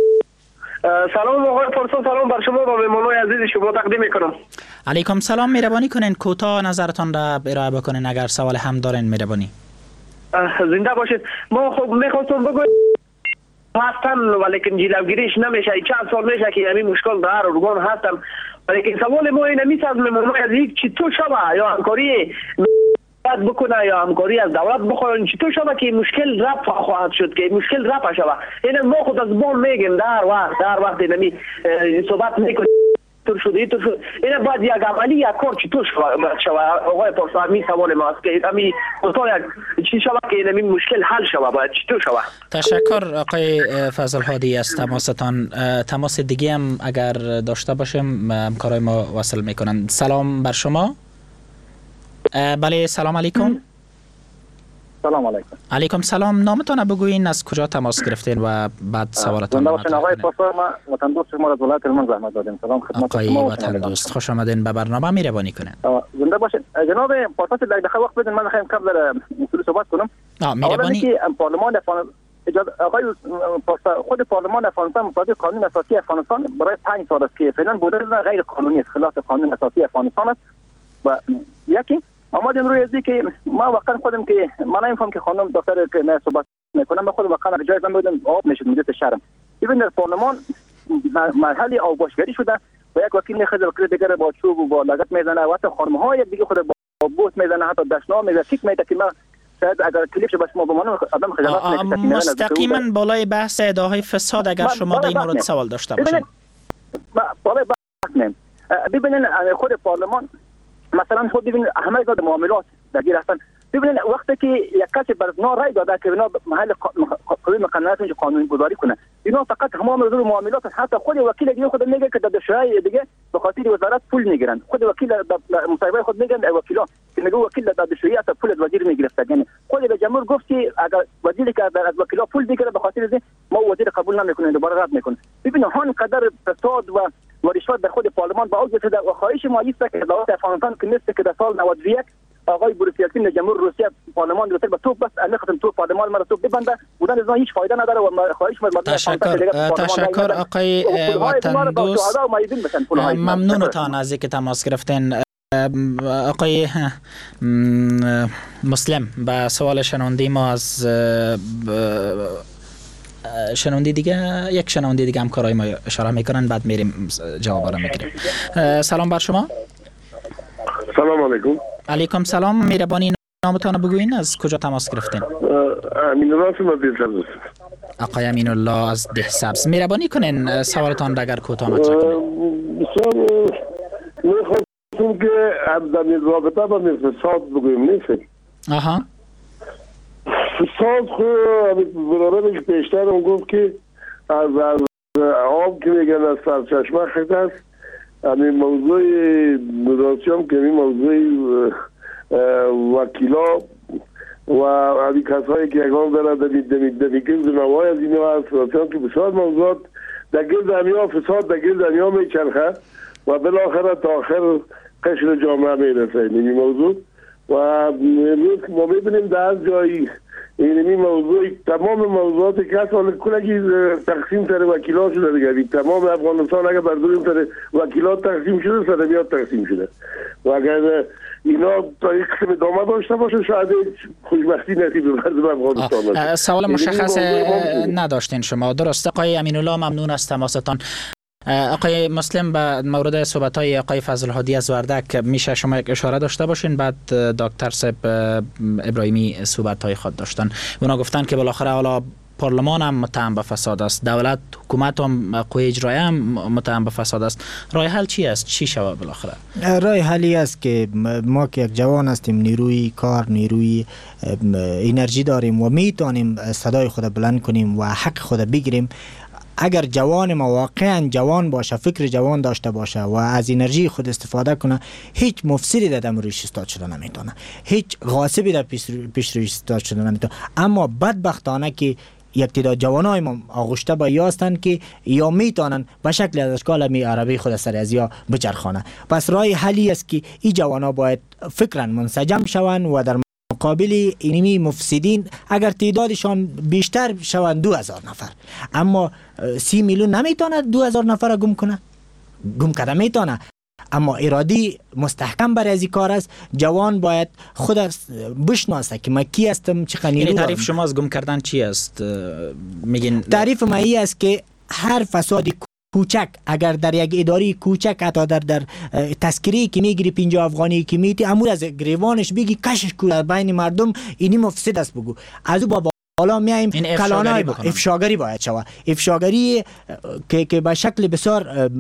سلام آقای پارسا، سلام بر شما و مهمانان عزیز شما تقدیم میکنم. علیکم سلام. مهربانی کنین کوتاه نظرتان را ارائه بکنین اگر سوال هم دارین. مهربانی. زنده باشید. ما خب میخواستم بگویم هستن ولیکن جلوگیریش نمیشه. چند سال میشه که همین مشکل در ارگان هستم، ولیکن سوال ما اینه میشه از مهمانان عزیز چطور شوه یا همکاری باید بکنه یا همکاری از دولت بخواهن چطور شوه که مشکل رفع خواهد شد، که مشکل رفع شوه. این ما خود از بام میگیم در وقت در وقت نمی صحبت میکنیم طور شده طور شد. این باید یک عملی یک کار چطور شوه. آقای پارسا می سوال ما است که امی خودتان یک چی شوه که این مشکل حل شوه، باید چطور شوه. تشکر آقای فضل هادی از تماستان. تماس دیگه هم اگر داشته باشیم همکارای ما وصل میکنن. سلام بر شما. بله سلام علیکم. سلام علیکم. علیکم سلام. نامتان بگوین، از کجا تماس گرفتین و بعد سوالتان رو مطرح آقای پاسا، ما وطن دوست شما از ولایت هلمند زحمت دادیم. سلام خدمت آقای شما. وطن دوست، خوش آمدین به برنامه. مهربانی کنین. زنده باشید. جناب پاسا یک دقیقه وقت بدین من خواهم قبل اصول صحبت کنم. مهربانی. که پارلمان آقای پاسا خود پارلمان افغانستان مطابق قانون اساسی افغانستان برای پنج سال است که فعلا بوده غیر قانونی است، خلاف قانون اساسی افغانستان است. و یکی آمدیم روی ازی که ما واقعا خودم که من نمیفهم که خانم دکتر که نه صحبت میکنم، من خودم واقعا جایز نمیدونم آب میشد مدت شرم. ببین در پارلمان مرحله آبگوشگری شده و یک وکیل میخواد وکیل دیگر با چوب و با لگد میزنه و حتی خانم‌ها یک دیگه خود با بوت میزنه، حتی دشنا میزنه، کیک میده که ما شاید اگر کلیپش بس ما بمانم آدم خجالت میکشه. مستقیما بالای بحث ادعای فساد اگر شما در این مورد سوال داشته باشید. بالای بحث نیم. ببینید خود پارلمان مثلا خود ببینید همه گاد معاملات درگیر هستن. ببینید وقتی که یک کسی بر نا رای داده که بنا محل قوی مقننات اینجا قانون گذاری کنه، اینا فقط همه موضوع معاملات، حتی خود وکیل دیگه خود میگه که در دشوری دیگه به خاطر وزارت پول میگیرن. خود وکیل مصاحبه خود میگن وکیلا که میگه وکیل در دشوری تا پول از وزیر میگرفت. یعنی خود به جمهور گفت که اگر وزیری که از وکیلا پول بگیره به خاطر از ما وزیر قبول نمیکنه، دوباره رد میکنه. ببینید هان قدر فساد و و رشوت در خود پارلمان با اوج شده و خواهش ما است که دولت افغانستان که نیست که در سال نود و یک آقای بوریس یلتسین جمهور روسیه پارلمان رو به توپ بس انداختن تو پارلمان ما رو توپ ببنده بودن از هیچ فایده نداره و خواهش ما تشکر تشکر آقای وطن دوست، ممنونتان از اینکه تماس گرفتین. آقای مسلم به سوال شنونده ما از شنونده دیگه یک شنونده دیگه همکارای ما اشاره میکنن، بعد میریم جواب را میگیریم. سلام بر شما. سلام علیکم. علیکم سلام. مهربانی نامتان بگوین، از کجا تماس گرفتین؟ امین الله از دهسبز. آقای امین الله از دهسبز، مهربانی کنین سوالتان را اگر کوتاه مطرح کنین. بسیار میخواستم که در رابطه با فساد بگویم. نیست آها فساد خود برادرم که پیشتر اون گفت که از از آب که میگن از سرچشمه خیلی است. همین موضوع راسیام که همین موضوع وکیلا و همین کسایی که اگران دارن در گرد نوای از این ها هست راسیام که بسیار موضوعات در گرد دنیا فساد در گرد دنیا میچرخه و بالاخره تا آخر قشر جامعه میرسه این موضوع. و امروز ما میبینیم در جایی این موضوع تمام موضوعات که اصلا کلگی تقسیم سر وکیلات شده دیگه. تمام افغانستان اگر بر دوریم سر وکیلات تقسیم شده، صدمیات تقسیم شده و اگر اینا تا یک قسم ادامه داشته باشه شاید خوشبختی نصیب مردم افغانستان باشه. سوال مشخص نداشتین شما، درست؟ آقای امین الله ممنون از تماستان. آقای مسلم به مورد صحبت‌های آقای فضل هادی از وردک میشه شما یک اشاره داشته باشین، بعد دکتر صاحب ابراهیمی صحبت‌های خود داشتن. اونا گفتن که بالاخره حالا پارلمان هم متهم به فساد است، دولت حکومت هم قوه اجرایی هم متهم به فساد است. راه حل چی است؟ چی شود بالاخره؟ راه حلی است که ما که یک جوان هستیم، نیروی کار، نیروی انرژی داریم و میتونیم صدای خود بلند کنیم و حق خود بگیریم. اگر جوان ما واقعا جوان باشه، فکر جوان داشته باشه و از انرژی خود استفاده کنه، هیچ مفسدی در دم روش استاد شده نمیتونه، هیچ غاصبی در پیش روش استاد شده نمیتونه. اما بدبختانه که یک تعداد جوانای ما آغشته به یا هستند که یا میتونن به شکل از اشکال می عربی خود سر از یا بچرخانه. پس راه حلی است که این جوانا باید فکرا منسجم شوند و در مقابل اینمی مفسدین اگر تعدادشان بیشتر شوند دو هزار نفر، اما سی میلیون نمیتونه دو هزار نفر گم کنه، گم کرده میتونه، اما ارادی مستحکم برای از این کار است. جوان باید خود بشناسه که من کی هستم، چقدر نیرو دارم. تعریف شما از گم کردن چی است؟ میگین تعریف ما این است که هر فسادی کوچک اگر در یک اداره کوچک، حتی در در تذکری که میگیری پنجاه افغانی که میتی امور از گریوانش بگی کشش کو بین مردم اینی مفسد است بگو، از او بابا حالا میایم کلانای افشاگری باید شود. افشاگری که که به شکل بسیار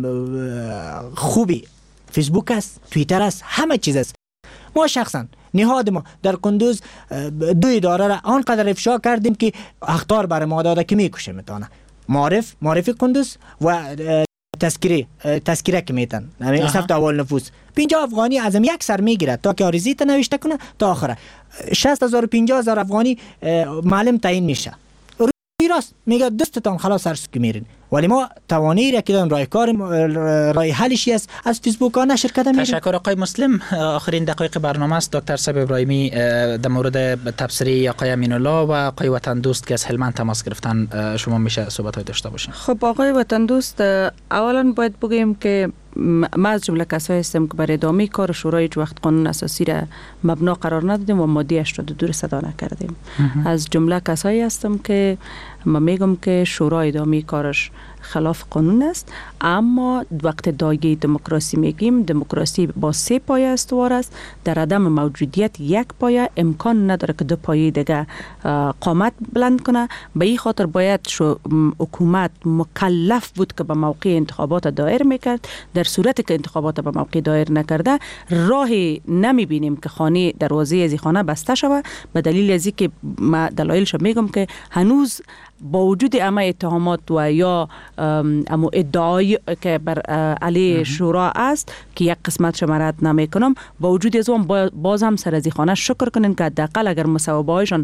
خوبی فیسبوک است، توییتر است، همه چیز است. ما شخصا نهاد ما در کندوز دو اداره را آنقدر افشا کردیم که اخطار برای ما داده که میکشه میتونه. معرف معرف کندوز و تذکره تذکره که میتن همین ثبت اول نفوس پنجاه افغانی ازم یک سر میگیره تا که آرزیت نوشته کنه تا آخره شصت هزار و پنجاه هزار افغانی معلم تعیین میشه. راست میگه دستتان خلاص سرس که میرین، ولی ما توانی را که راه کار راه حلشی است از فیسبوک ها نشر کرده میرین. تشکر آقای مسلم. آخرین دقایق برنامه است. دکتر صاحب ابراهیمی در مورد تبصره آقای امین الله و آقای وطن دوست که از هلمند تماس گرفتن شما میشه صحبت های داشته باشین. خب آقای وطن دوست، اولا باید بگیم که ما از جمله کسایی هستیم که برای ادامه کار شورای هیچ وقت قانون اساسی را مبنا قرار ندادیم و ماده هشتاد و دو را صدا نکردیم. از جمله کسایی هستم که ما میگم که شورای ادامه کارش خلاف قانون است، اما وقت دایه دموکراسی میگیم دموکراسی با سه پایه استوار است. در عدم موجودیت یک پایه امکان نداره که دو پایه دیگه قامت بلند کنه. به این خاطر باید شو حکومت مکلف بود که به موقع انتخابات دایر میکرد. در صورتی که انتخابات به موقع دایر نکرده راهی نمیبینیم که خانه دروازه از خانه بسته شود، به دلیل از اینکه ما دلایلش میگم که هنوز با وجود همه اتهامات و یا امو ادعای که بر علی شورا است که یک قسمتش مرد نمیکنم، با وجود از اون باز هم سر از خانه شکر کنین که حداقل اگر مصوبه هایشان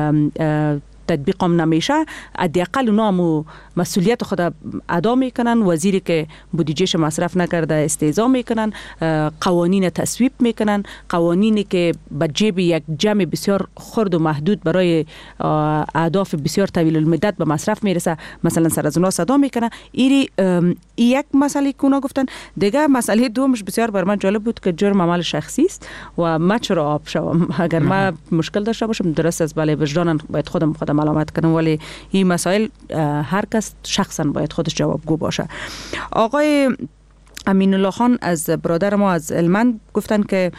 تطبیق هم نمیشه، حداقل اونا هم مسئولیت خود ادا میکنن. وزیری که بودجهش مصرف نکرده استهزا میکنن، قوانین تصویب میکنن، قوانینی که به جیب یک جمع بسیار خرد و محدود برای اهداف بسیار طویل المدت به مصرف میرسه مثلا سر از اونا صدا میکنه. ایری یک مسئله که اونا گفتن. دیگه مسئله دومش بسیار بر من جالب بود که جرم عمل شخصی است و ما چرا آب شوم. اگر ما مشکل داشته باشم درست است، بله وجدانم باید خودم خودم علامت کنم، ولی این مسائل هر کس شخصا باید خودش جوابگو باشه. آقای امین الله خان از برادر ما از هلمند گفتن که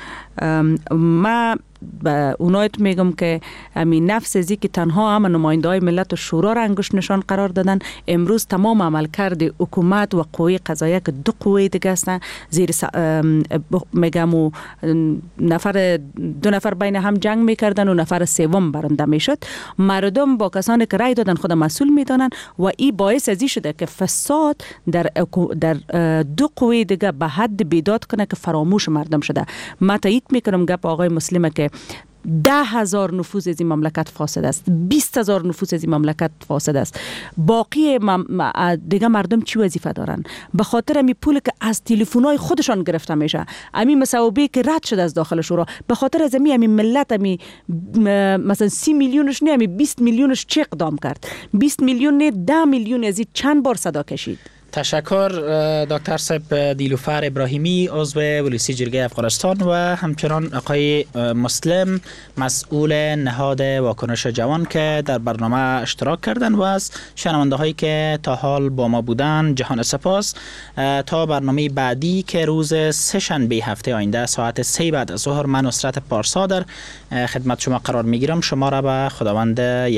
ما به اونایت میگم که همین نفس ازی که تنها هم نماینده های ملت و شورا را انگشت نشان قرار دادن، امروز تمام عملکرد حکومت و قوه قضاییه که دو قوه دیگه هستن زیر س... میگم و نفر دو نفر بین هم جنگ میکردن و نفر سوم برنده میشد. مردم با کسانی که رای دادن خود مسئول میدانن و این باعث ازی شده که فساد در در دو قوه دیگه به حد بیداد کنه که فراموش مردم شده. ما تایید میکنم گپ آقای مسلمه که ده هزار نفوذ از این مملکت فاسد است، بیست هزار نفوذ از این مملکت فاسد است. باقی مم... دیگه مردم چی وظیفه دارن؟ به خاطر امی پول که از تلفن‌های خودشان گرفته میشه، امی مصوبه که رد شده از داخل شورا، به خاطر از امی امی ملت امی مثلا سی میلیونش نه امی بیست میلیونش چه اقدام کرد؟ بیست میلیون نه ده میلیون از این چند بار صدا کشید. تشکر دکتر صاحب دیلوفر ابراهیمی عضو ولسی جرگه افغانستان و همچنان آقای مسلم مسئول نهاد واکنش جوان که در برنامه اشتراک کردن و از شنونده هایی که تا حال با ما بودن جهان سپاس. تا برنامه بعدی که روز سه شنبه هفته آینده ساعت سه بعد از ظهر من نصرت پارسا در خدمت شما قرار میگیرم. شما را به خداوند